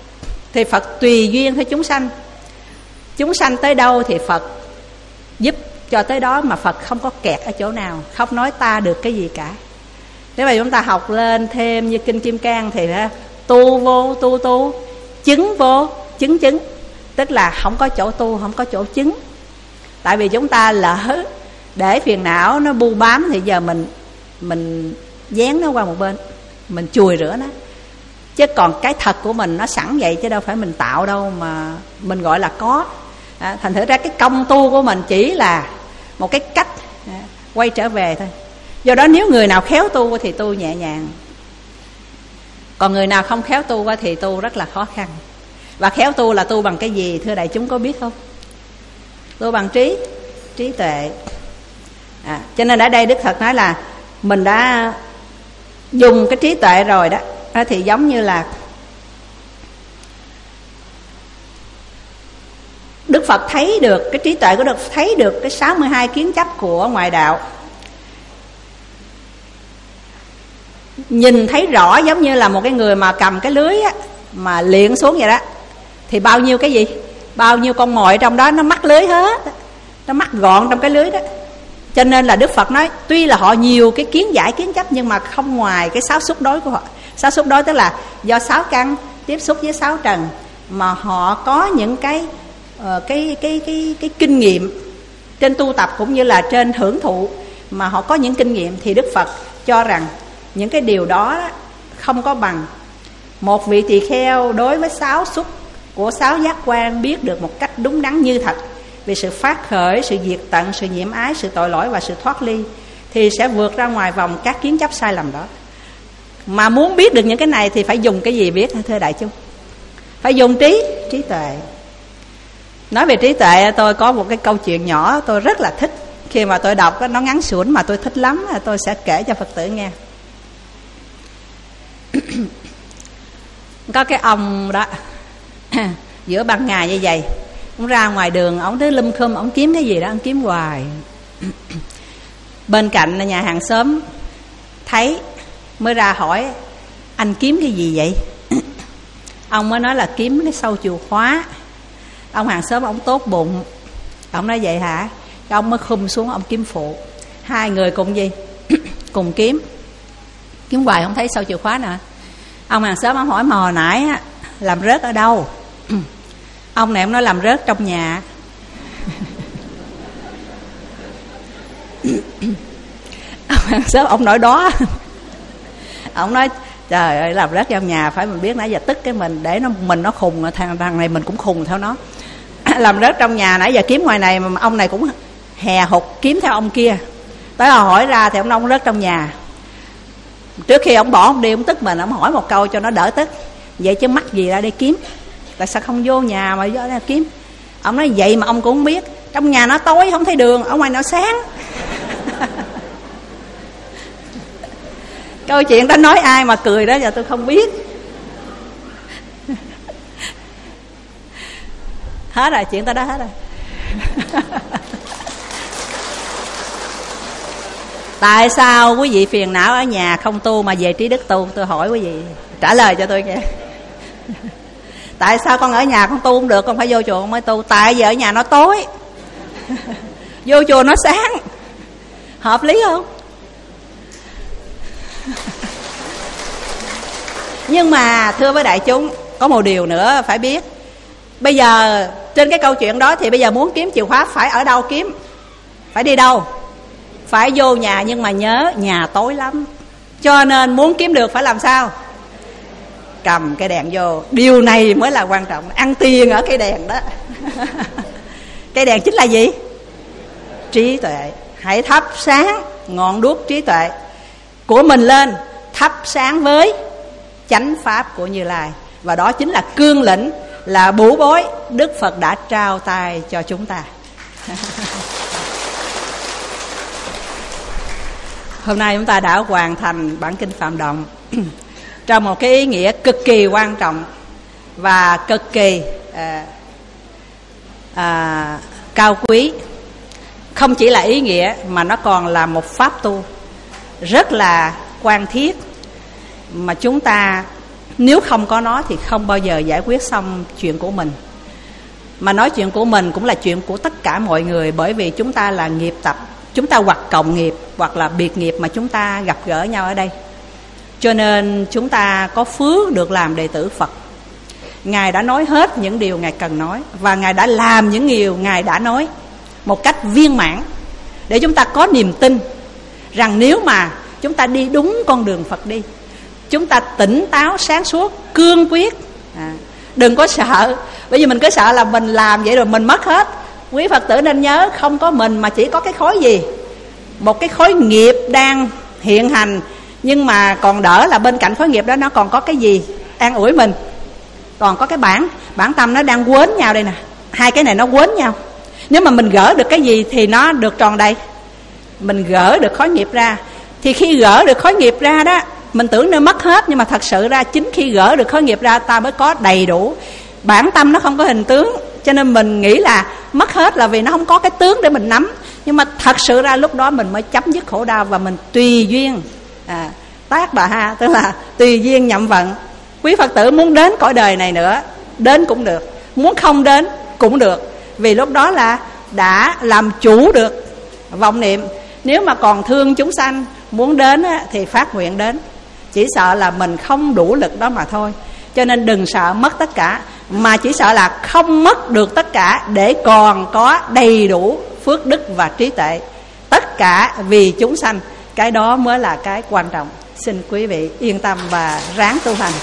thì Phật tùy duyên theo chúng sanh. Chúng sanh tới đâu thì Phật giúp cho tới đó, mà Phật không có kẹt ở chỗ nào, không nói ta được cái gì cả. Nếu mà chúng ta học lên thêm như Kinh Kim Cang thì đó, tu vô tu tu, chứng vô chứng chứng, tức là không có chỗ tu, không có chỗ chứng. Tại vì chúng ta lỡ để phiền não nó bu bám thì giờ mình mình dán nó qua một bên, mình chùi rửa nó. Chứ còn cái thật của mình nó sẵn vậy, chứ đâu phải mình tạo đâu mà mình gọi là có. à, Thành thử ra cái công tu của mình chỉ là một cái cách à, quay trở về thôi. Do đó nếu người nào khéo tu thì tu nhẹ nhàng, còn người nào không khéo tu thì tu rất là khó khăn. Và khéo tu là tu bằng cái gì thưa đại chúng có biết không? Tu bằng trí trí tuệ. à, Cho nên ở đây Đức Phật nói là mình đã dùng cái trí tuệ rồi đó, thì giống như là Đức Phật thấy được cái trí tuệ của Đức, thấy được cái sáu mươi hai kiến chấp của ngoại đạo, nhìn thấy rõ, giống như là một cái người mà cầm cái lưới á, mà liệng xuống vậy đó, thì bao nhiêu cái gì, bao nhiêu con mồi trong đó nó mắc lưới hết, nó mắc gọn trong cái lưới đó. Cho nên là Đức Phật nói tuy là họ nhiều cái kiến giải kiến chấp, nhưng mà không ngoài cái sáu xúc đối của họ. Sáu xúc đối tức là do sáu căn tiếp xúc với sáu trần, mà họ có những cái uh, cái, cái cái cái kinh nghiệm trên tu tập cũng như là trên hưởng thụ, mà họ có những kinh nghiệm. Thì Đức Phật cho rằng những cái điều đó không có bằng một vị tỳ kheo đối với sáu xúc của sáu giác quan biết được một cách đúng đắn như thật về sự phát khởi, sự diệt tận, sự nhiễm ái, sự tội lỗi và sự thoát ly. thì sẽ vượt ra ngoài vòng các kiến chấp sai lầm đó. Mà muốn biết được những cái này thì phải dùng cái gì biết thưa đại chúng? Phải dùng trí, trí tuệ. Nói về trí tuệ, tôi có một cái câu chuyện nhỏ tôi rất là thích. Khi mà tôi đọc nó ngắn sủn mà tôi thích lắm, tôi sẽ kể cho Phật tử nghe. Có cái ông đó giữa ban ngày như vậy, ông ra ngoài đường, ông cứ lum khum, ông kiếm cái gì đó, ông kiếm hoài. Bên cạnh là nhà hàng xóm thấy mới ra hỏi: anh kiếm cái gì vậy? Ông mới nói là kiếm cái sâu chìa khóa. Ông hàng xóm ông tốt bụng, ông nói vậy hả? Ông mới khum xuống ông kiếm phụ. Hai người cùng gì? Cùng kiếm. Kiếm hoài không thấy sâu chìa khóa nè. Ông hàng xóm ông hỏi mà hồi nãy làm rớt ở đâu? Ông này ông nói làm rớt trong nhà. Ông hàng xóm ông nói đó. Ông nói trời ơi, làm rớt trong nhà phải mình biết nãy giờ tức cái mình để nó mình nó khùng, thằng thằng này mình cũng khùng theo nó. Làm rớt trong nhà, nãy giờ kiếm ngoài này mà ông này cũng hè hụt kiếm theo ông kia. Tới hồi hỏi ra thì ông nói ông rớt trong nhà. Trước khi ông bỏ ông đi, ông tức mình, ông hỏi một câu cho nó đỡ tức: vậy chứ mắc gì ra đây kiếm? Tại sao không vô nhà mà vô đây kiếm? Ông nói vậy mà ông cũng không biết, trong nhà nó tối không thấy đường, ở ngoài nó sáng. Câu chuyện đó nói ai mà cười đó giờ tôi không biết. Hết rồi, chuyện tới đó hết rồi. Tại sao quý vị phiền não ở nhà không tu mà về trí đức tu? Tôi hỏi quý vị, trả lời cho tôi nghe. Tại sao con ở nhà con tu không được, con phải vô chùa con mới tu? Tại vì ở nhà nó tối, vô chùa nó sáng. Hợp lý không? Nhưng mà thưa với đại chúng, có một điều nữa phải biết. Bây giờ trên cái câu chuyện đó thì bây giờ muốn kiếm chìa khóa phải ở đâu kiếm? Phải đi đâu? Phải vô nhà, nhưng mà nhớ nhà tối lắm. Cho nên muốn kiếm được phải làm sao? Cầm cái đèn vô. Điều này mới là quan trọng. Ăn tiền ở cái đèn đó. Cái đèn chính là gì? Trí tuệ. Hãy thắp sáng ngọn đuốc trí tuệ của mình lên, thắp sáng với chánh pháp của Như Lai. Và đó chính là cương lĩnh, là bủ bối Đức Phật đã trao tay cho chúng ta. Hôm nay chúng ta đã hoàn thành bản kinh Phạm Động trong một cái ý nghĩa cực kỳ quan trọng và cực kỳ à, à, cao quý. Không chỉ là ý nghĩa mà nó còn là một pháp tu rất là quan thiết, mà chúng ta nếu không có nó thì không bao giờ giải quyết xong chuyện của mình. Mà nói chuyện của mình cũng là chuyện của tất cả mọi người, bởi vì chúng ta là nghiệp tập. Chúng ta hoặc cộng nghiệp hoặc là biệt nghiệp mà chúng ta gặp gỡ nhau ở đây. Cho nên chúng ta có phước được làm đệ tử Phật. Ngài đã nói hết những điều Ngài cần nói, và Ngài đã làm những điều Ngài đã nói một cách viên mãn, để chúng ta có niềm tin rằng nếu mà chúng ta đi đúng con đường Phật đi, chúng ta tỉnh táo, sáng suốt, cương quyết, à, đừng có sợ. Bởi vì mình cứ sợ là mình làm vậy rồi mình mất hết. Quý Phật tử nên nhớ, không có mình mà chỉ có cái khối gì? Một cái khối nghiệp đang hiện hành. Nhưng mà còn đỡ là bên cạnh khối nghiệp đó nó còn có cái gì an ủi mình? Còn có cái bản bản tâm nó đang quến nhau đây nè. Hai cái này nó quến nhau. Nếu mà mình gỡ được cái gì thì nó được tròn đầy. Mình gỡ được khối nghiệp ra, thì khi gỡ được khối nghiệp ra đó, mình tưởng nó mất hết, nhưng mà thật sự ra chính khi gỡ được khối nghiệp ra ta mới có đầy đủ. Bản tâm nó không có hình tướng, cho nên mình nghĩ là mất hết là vì nó không có cái tướng để mình nắm. Nhưng mà thật sự ra lúc đó mình mới chấm dứt khổ đau, và mình tùy duyên à, tác bà ha, tức là tùy duyên nhậm vận. Quý Phật tử muốn đến cõi đời này nữa, đến cũng được, muốn không đến cũng được, vì lúc đó là đã làm chủ được vọng niệm. Nếu mà còn thương chúng sanh, muốn đến thì phát nguyện đến, chỉ sợ là mình không đủ lực đó mà thôi. Cho nên đừng sợ mất tất cả, mà chỉ sợ là không mất được tất cả để còn có đầy đủ phước đức và trí tuệ, tất cả vì chúng sanh. Cái đó mới là cái quan trọng. Xin quý vị yên tâm và ráng tu hành.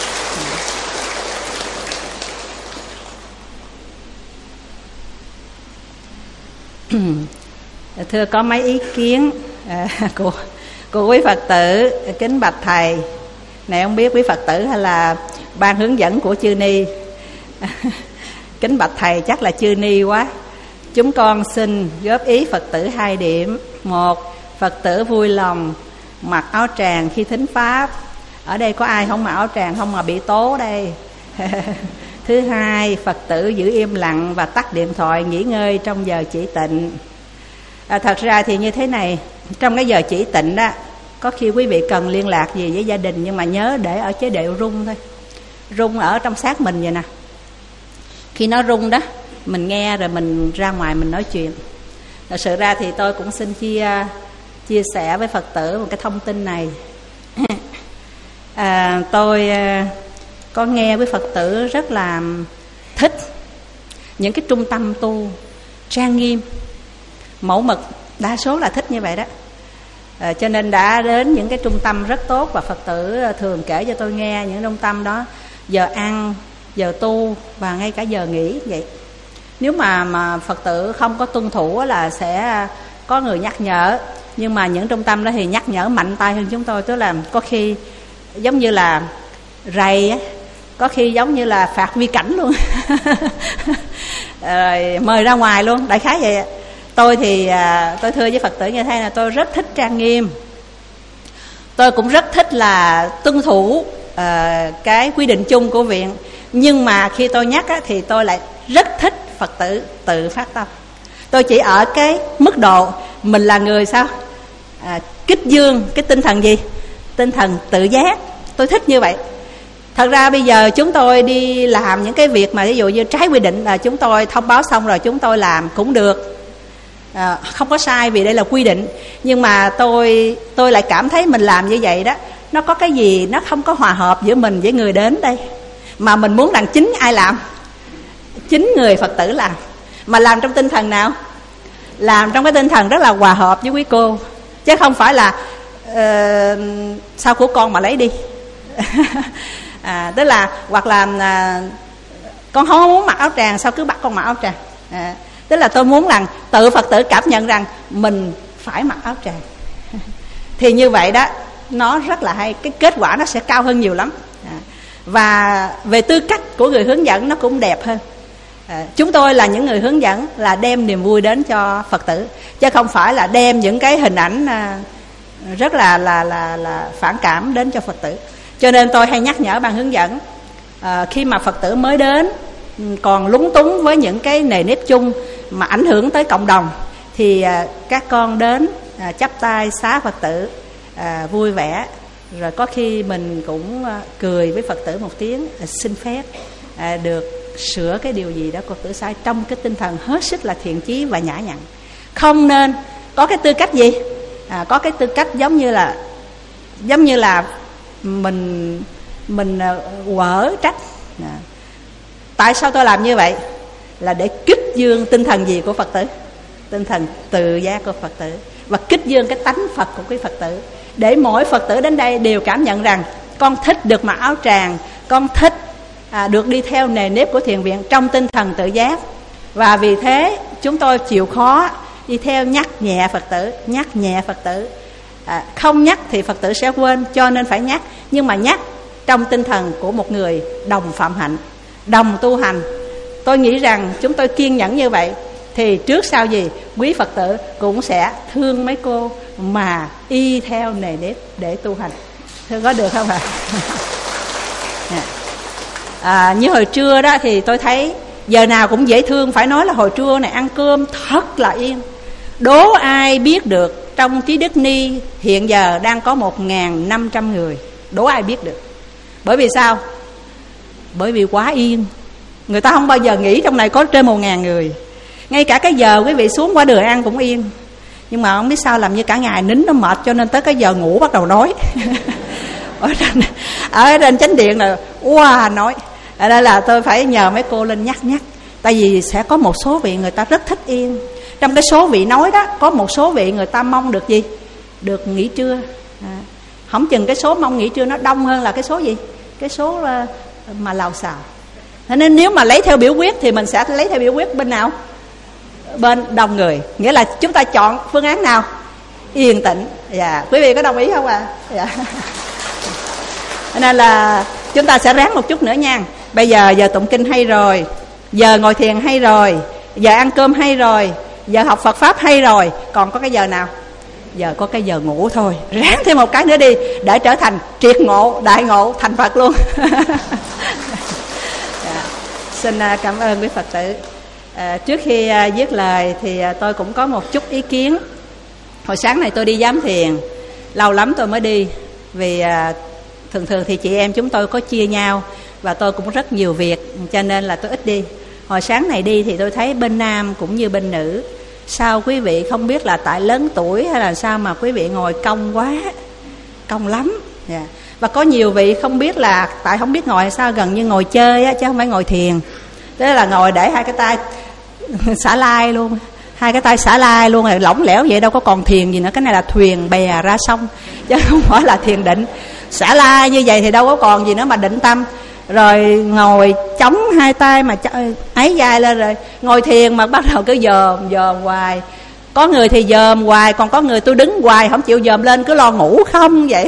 Thưa có mấy ý kiến. à, của, của quý Phật tử. Kính bạch thầy, này không biết quý Phật tử hay là ban hướng dẫn của Chư Ni? Kính bạch thầy, chắc là Chư Ni quá. Chúng con xin góp ý Phật tử hai điểm. Một, Phật tử vui lòng mặc áo tràng khi thính pháp. Ở đây có ai không mặc áo tràng không mà bị tố đây? Thứ hai, Phật tử giữ im lặng và tắt điện thoại nghỉ ngơi trong giờ chỉ tịnh. à, Thật ra thì như thế này, trong cái giờ chỉ tịnh đó, có khi quý vị cần liên lạc gì với gia đình, nhưng mà nhớ để ở chế độ rung thôi. Rung ở trong xác mình vậy nè. Khi nó rung đó, mình nghe rồi mình ra ngoài mình nói chuyện. Thật sự ra thì tôi cũng xin chia chia sẻ với Phật tử một cái thông tin này. à, Tôi có nghe với Phật tử rất là thích những cái trung tâm tu trang nghiêm, mẫu mực, đa số là thích như vậy đó. à, Cho nên đã đến những cái trung tâm rất tốt, và Phật tử thường kể cho tôi nghe những trung tâm đó giờ ăn, giờ tu và ngay cả giờ nghỉ vậy. Nếu mà, mà Phật tử không có tuân thủ là sẽ có người nhắc nhở. Nhưng mà những trung tâm đó thì nhắc nhở mạnh tay hơn chúng tôi. Tức là có khi giống như là rầy á, có khi giống như là phạt vi cảnh luôn. Rồi mời ra ngoài luôn, đại khái vậy. Tôi thì tôi thưa với Phật tử như thế là tôi rất thích trang nghiêm. Tôi cũng rất thích là tuân thủ uh, cái quy định chung của viện. Nhưng mà khi tôi nhắc á, thì tôi lại rất thích Phật tử tự phát tâm. Tôi chỉ ở cái mức độ mình là người sao à, kích dương cái tinh thần gì? Tinh thần tự giác. Tôi thích như vậy. Thật ra bây giờ chúng tôi đi làm những cái việc mà ví dụ như trái quy định là chúng tôi thông báo xong rồi chúng tôi làm cũng được, à, không có sai vì đây là quy định. Nhưng mà tôi tôi lại cảm thấy mình làm như vậy đó, nó có cái gì nó không có hòa hợp giữa mình với người đến đây. Mà mình muốn rằng chính ai làm? Chính người Phật tử làm. Mà làm trong tinh thần nào? Làm trong cái tinh thần rất là hòa hợp với quý cô, chứ không phải là uh, sao của con mà lấy đi. à, Tức là hoặc là à, con không muốn mặc áo tràng, sao cứ bắt con mặc áo tràng. à, Tức là tôi muốn rằng tự Phật tử cảm nhận rằng mình phải mặc áo tràng. Thì như vậy đó, nó rất là hay, cái kết quả nó sẽ cao hơn nhiều lắm. à, Và về tư cách của người hướng dẫn nó cũng đẹp hơn. à, Chúng tôi là những người hướng dẫn là đem niềm vui đến cho Phật tử, chứ không phải là đem những cái hình ảnh à, rất là, là, là, là phản cảm đến cho Phật tử. Cho nên tôi hay nhắc nhở ban hướng dẫn, à, khi mà Phật tử mới đến còn lúng túng với những cái nề nếp chung mà ảnh hưởng tới cộng đồng, thì à, các con đến à, chắp tay xá Phật tử à, vui vẻ. Rồi có khi mình cũng à, cười với Phật tử một tiếng, à, xin phép à, được sửa cái điều gì đó Phật tử sai, trong cái tinh thần hết sức là thiện chí và nhã nhặn. Không nên có cái tư cách gì? À, có cái tư cách giống như là giống như là mình mình quở trách. à. Tại sao tôi làm như vậy? Là để kích dương tinh thần gì của Phật tử? Tinh thần tự giác của Phật tử, và kích dương cái tánh Phật của quý Phật tử, để mỗi Phật tử đến đây đều cảm nhận rằng con thích được mặc áo tràng, con thích à, được đi theo nề nếp của thiền viện trong tinh thần tự giác. Và vì thế chúng tôi chịu khó đi theo nhắc nhẹ Phật tử, nhắc nhẹ Phật tử. à, Không nhắc thì Phật tử sẽ quên, cho nên phải nhắc. Nhưng mà nhắc trong tinh thần của một người đồng phạm hạnh, đồng tu hành. Tôi nghĩ rằng chúng tôi kiên nhẫn như vậy, thì trước sau gì quý Phật tử cũng sẽ thương mấy cô mà y theo nề nếp để tu hành. Thưa có được không ạ? à? à, Như hồi trưa đó thì tôi thấy giờ nào cũng dễ thương. Phải nói là hồi trưa này ăn cơm thật là yên. Đố ai biết được trong Trí Đức Ni hiện giờ đang có một nghìn năm trăm người. Đố ai biết được? Bởi vì sao? Bởi vì quá yên. Người ta không bao giờ nghĩ trong này có trên một ngàn người. Ngay cả cái giờ quý vị xuống qua đường ăn cũng yên. Nhưng mà không biết sao làm như cả ngày nín nó mệt, cho nên tới cái giờ ngủ bắt đầu nói. Ở trên, ở trên chánh điện là wow, nói. Ở đây là tôi phải nhờ mấy cô lên nhắc nhắc. Tại vì sẽ có một số vị người ta rất thích yên. Trong cái số vị nói đó, có một số vị người ta mong được gì? Được nghỉ trưa. à, Không chừng cái số mong nghỉ trưa nó đông hơn là cái số gì? Cái số mà lào xào. Thế nên nếu mà lấy theo biểu quyết thì mình sẽ lấy theo biểu quyết bên nào? Bên đông người. Nghĩa là chúng ta chọn phương án nào? yên tĩnh. Dạ, quý vị có đồng ý không ạ? À? Dạ. Nên là chúng ta sẽ ráng một chút nữa nha. Bây giờ giờ tụng kinh hay rồi, giờ ngồi thiền hay rồi, giờ ăn cơm hay rồi, giờ học Phật Pháp hay rồi, còn có cái giờ nào? Giờ có cái giờ ngủ thôi. Ráng thêm một cái nữa đi để trở thành triệt ngộ, đại ngộ, thành Phật luôn. Dạ. Xin cảm ơn quý Phật tử. À, trước khi à, viết lời thì à, tôi cũng có một chút ý kiến. Hồi sáng này tôi đi giám thiền, lâu lắm tôi mới đi. Vì à, thường thường thì chị em chúng tôi có chia nhau, và tôi cũng rất nhiều việc, cho nên là tôi ít đi. Hồi sáng này đi thì tôi thấy bên nam cũng như bên nữ. Sao quý vị không biết là tại lớn tuổi hay là sao mà quý vị ngồi cong quá, cong lắm. Yeah. Và có nhiều vị không biết là tại không biết ngồi sao, gần như ngồi chơi á, chứ không phải ngồi thiền. Thế là ngồi để hai cái tay xả lai luôn, hai cái tay xả lai luôn, rồi lỏng lẻo vậy đâu có còn thiền gì nữa. Cái này là thuyền bè ra sông, chứ không phải là thiền định. Xả lai như vậy thì đâu có còn gì nữa mà định tâm. Rồi ngồi chống hai tay mà ấy dài lên, rồi ngồi thiền mà bắt đầu cứ dòm dòm hoài. Có người thì dòm hoài, còn có người tôi đứng hoài không chịu dòm lên, cứ lo ngủ không vậy.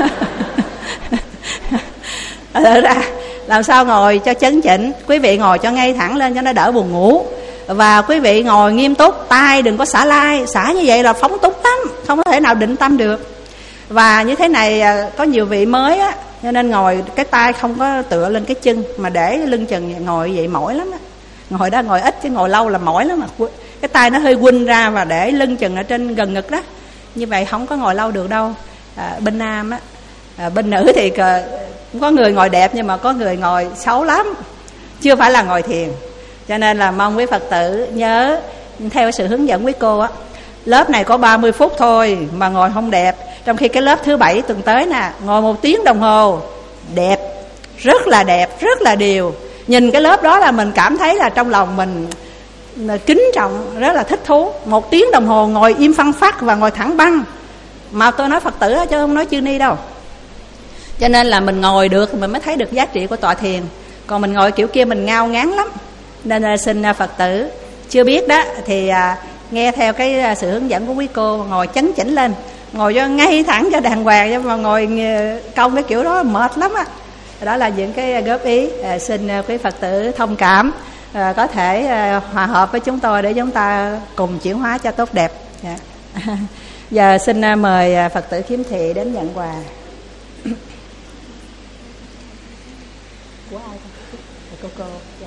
Thật ra làm sao ngồi cho chấn chỉnh. Quý vị ngồi cho ngay thẳng lên cho nó đỡ buồn ngủ. Và quý vị ngồi nghiêm túc, tay đừng có xả lai. Xả như vậy là phóng túng lắm, không có thể nào định tâm được. Và như thế này có nhiều vị mới á, cho nên ngồi cái tay không có tựa lên cái chân, mà để lưng chừng ngồi vậy mỏi lắm á. Ngồi đó ngồi ít chứ ngồi lâu là mỏi lắm. Mà cái tay nó hơi quỳnh ra và để lưng chừng ở trên gần ngực đó. Như vậy không có ngồi lâu được đâu. À, bên nam á, à, bên nữ thì có người ngồi đẹp nhưng mà có người ngồi xấu lắm, chưa phải là ngồi thiền. Cho nên là mong quý Phật tử nhớ theo sự hướng dẫn quý cô á. Lớp này có ba mươi phút thôi mà ngồi không đẹp. Trong khi cái lớp thứ bảy tuần tới nè, ngồi một tiếng đồng hồ, đẹp, rất là đẹp, rất là điều. Nhìn cái lớp đó là mình cảm thấy là trong lòng mình kính trọng, rất là thích thú. Một tiếng đồng hồ ngồi im phăng phắc và ngồi thẳng băng. Mà tôi nói Phật tử chứ không nói chư ni đâu. Cho nên là mình ngồi được thì mình mới thấy được giá trị của tọa thiền. Còn mình ngồi kiểu kia mình ngao ngán lắm. Nên là xin Phật tử chưa biết đó thì à, nghe theo cái sự hướng dẫn của quý cô, ngồi chấn chỉnh lên, ngồi cho ngay thẳng cho đàng hoàng, chứ mà ngồi cong cái kiểu đó mệt lắm á. Đó là những cái góp ý. À, xin quý Phật tử thông cảm, à, có thể à, hòa hợp với chúng tôi để chúng ta cùng chuyển hóa cho tốt đẹp. Dạ. Giờ xin à, mời à, Phật tử Khiếm Thị đến nhận quà. Của ai cô cô? Dạ.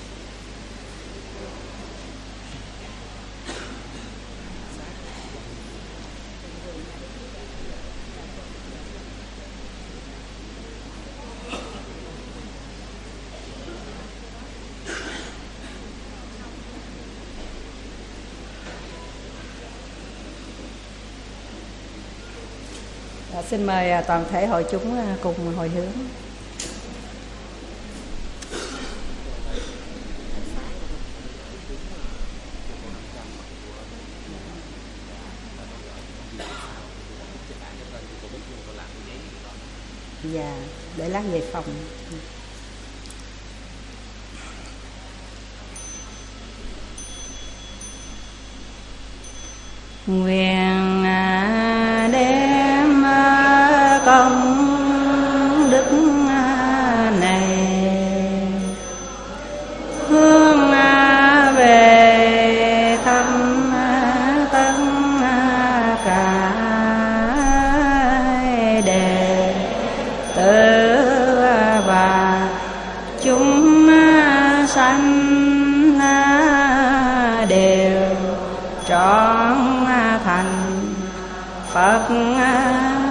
À, xin mời à, toàn thể hội chúng à, cùng hồi hướng. Dạ, để lát về phòng. Nguyện đem công đức này hướng về thăm tất cả đệ tử và chúng sanh đều trọn thành Phật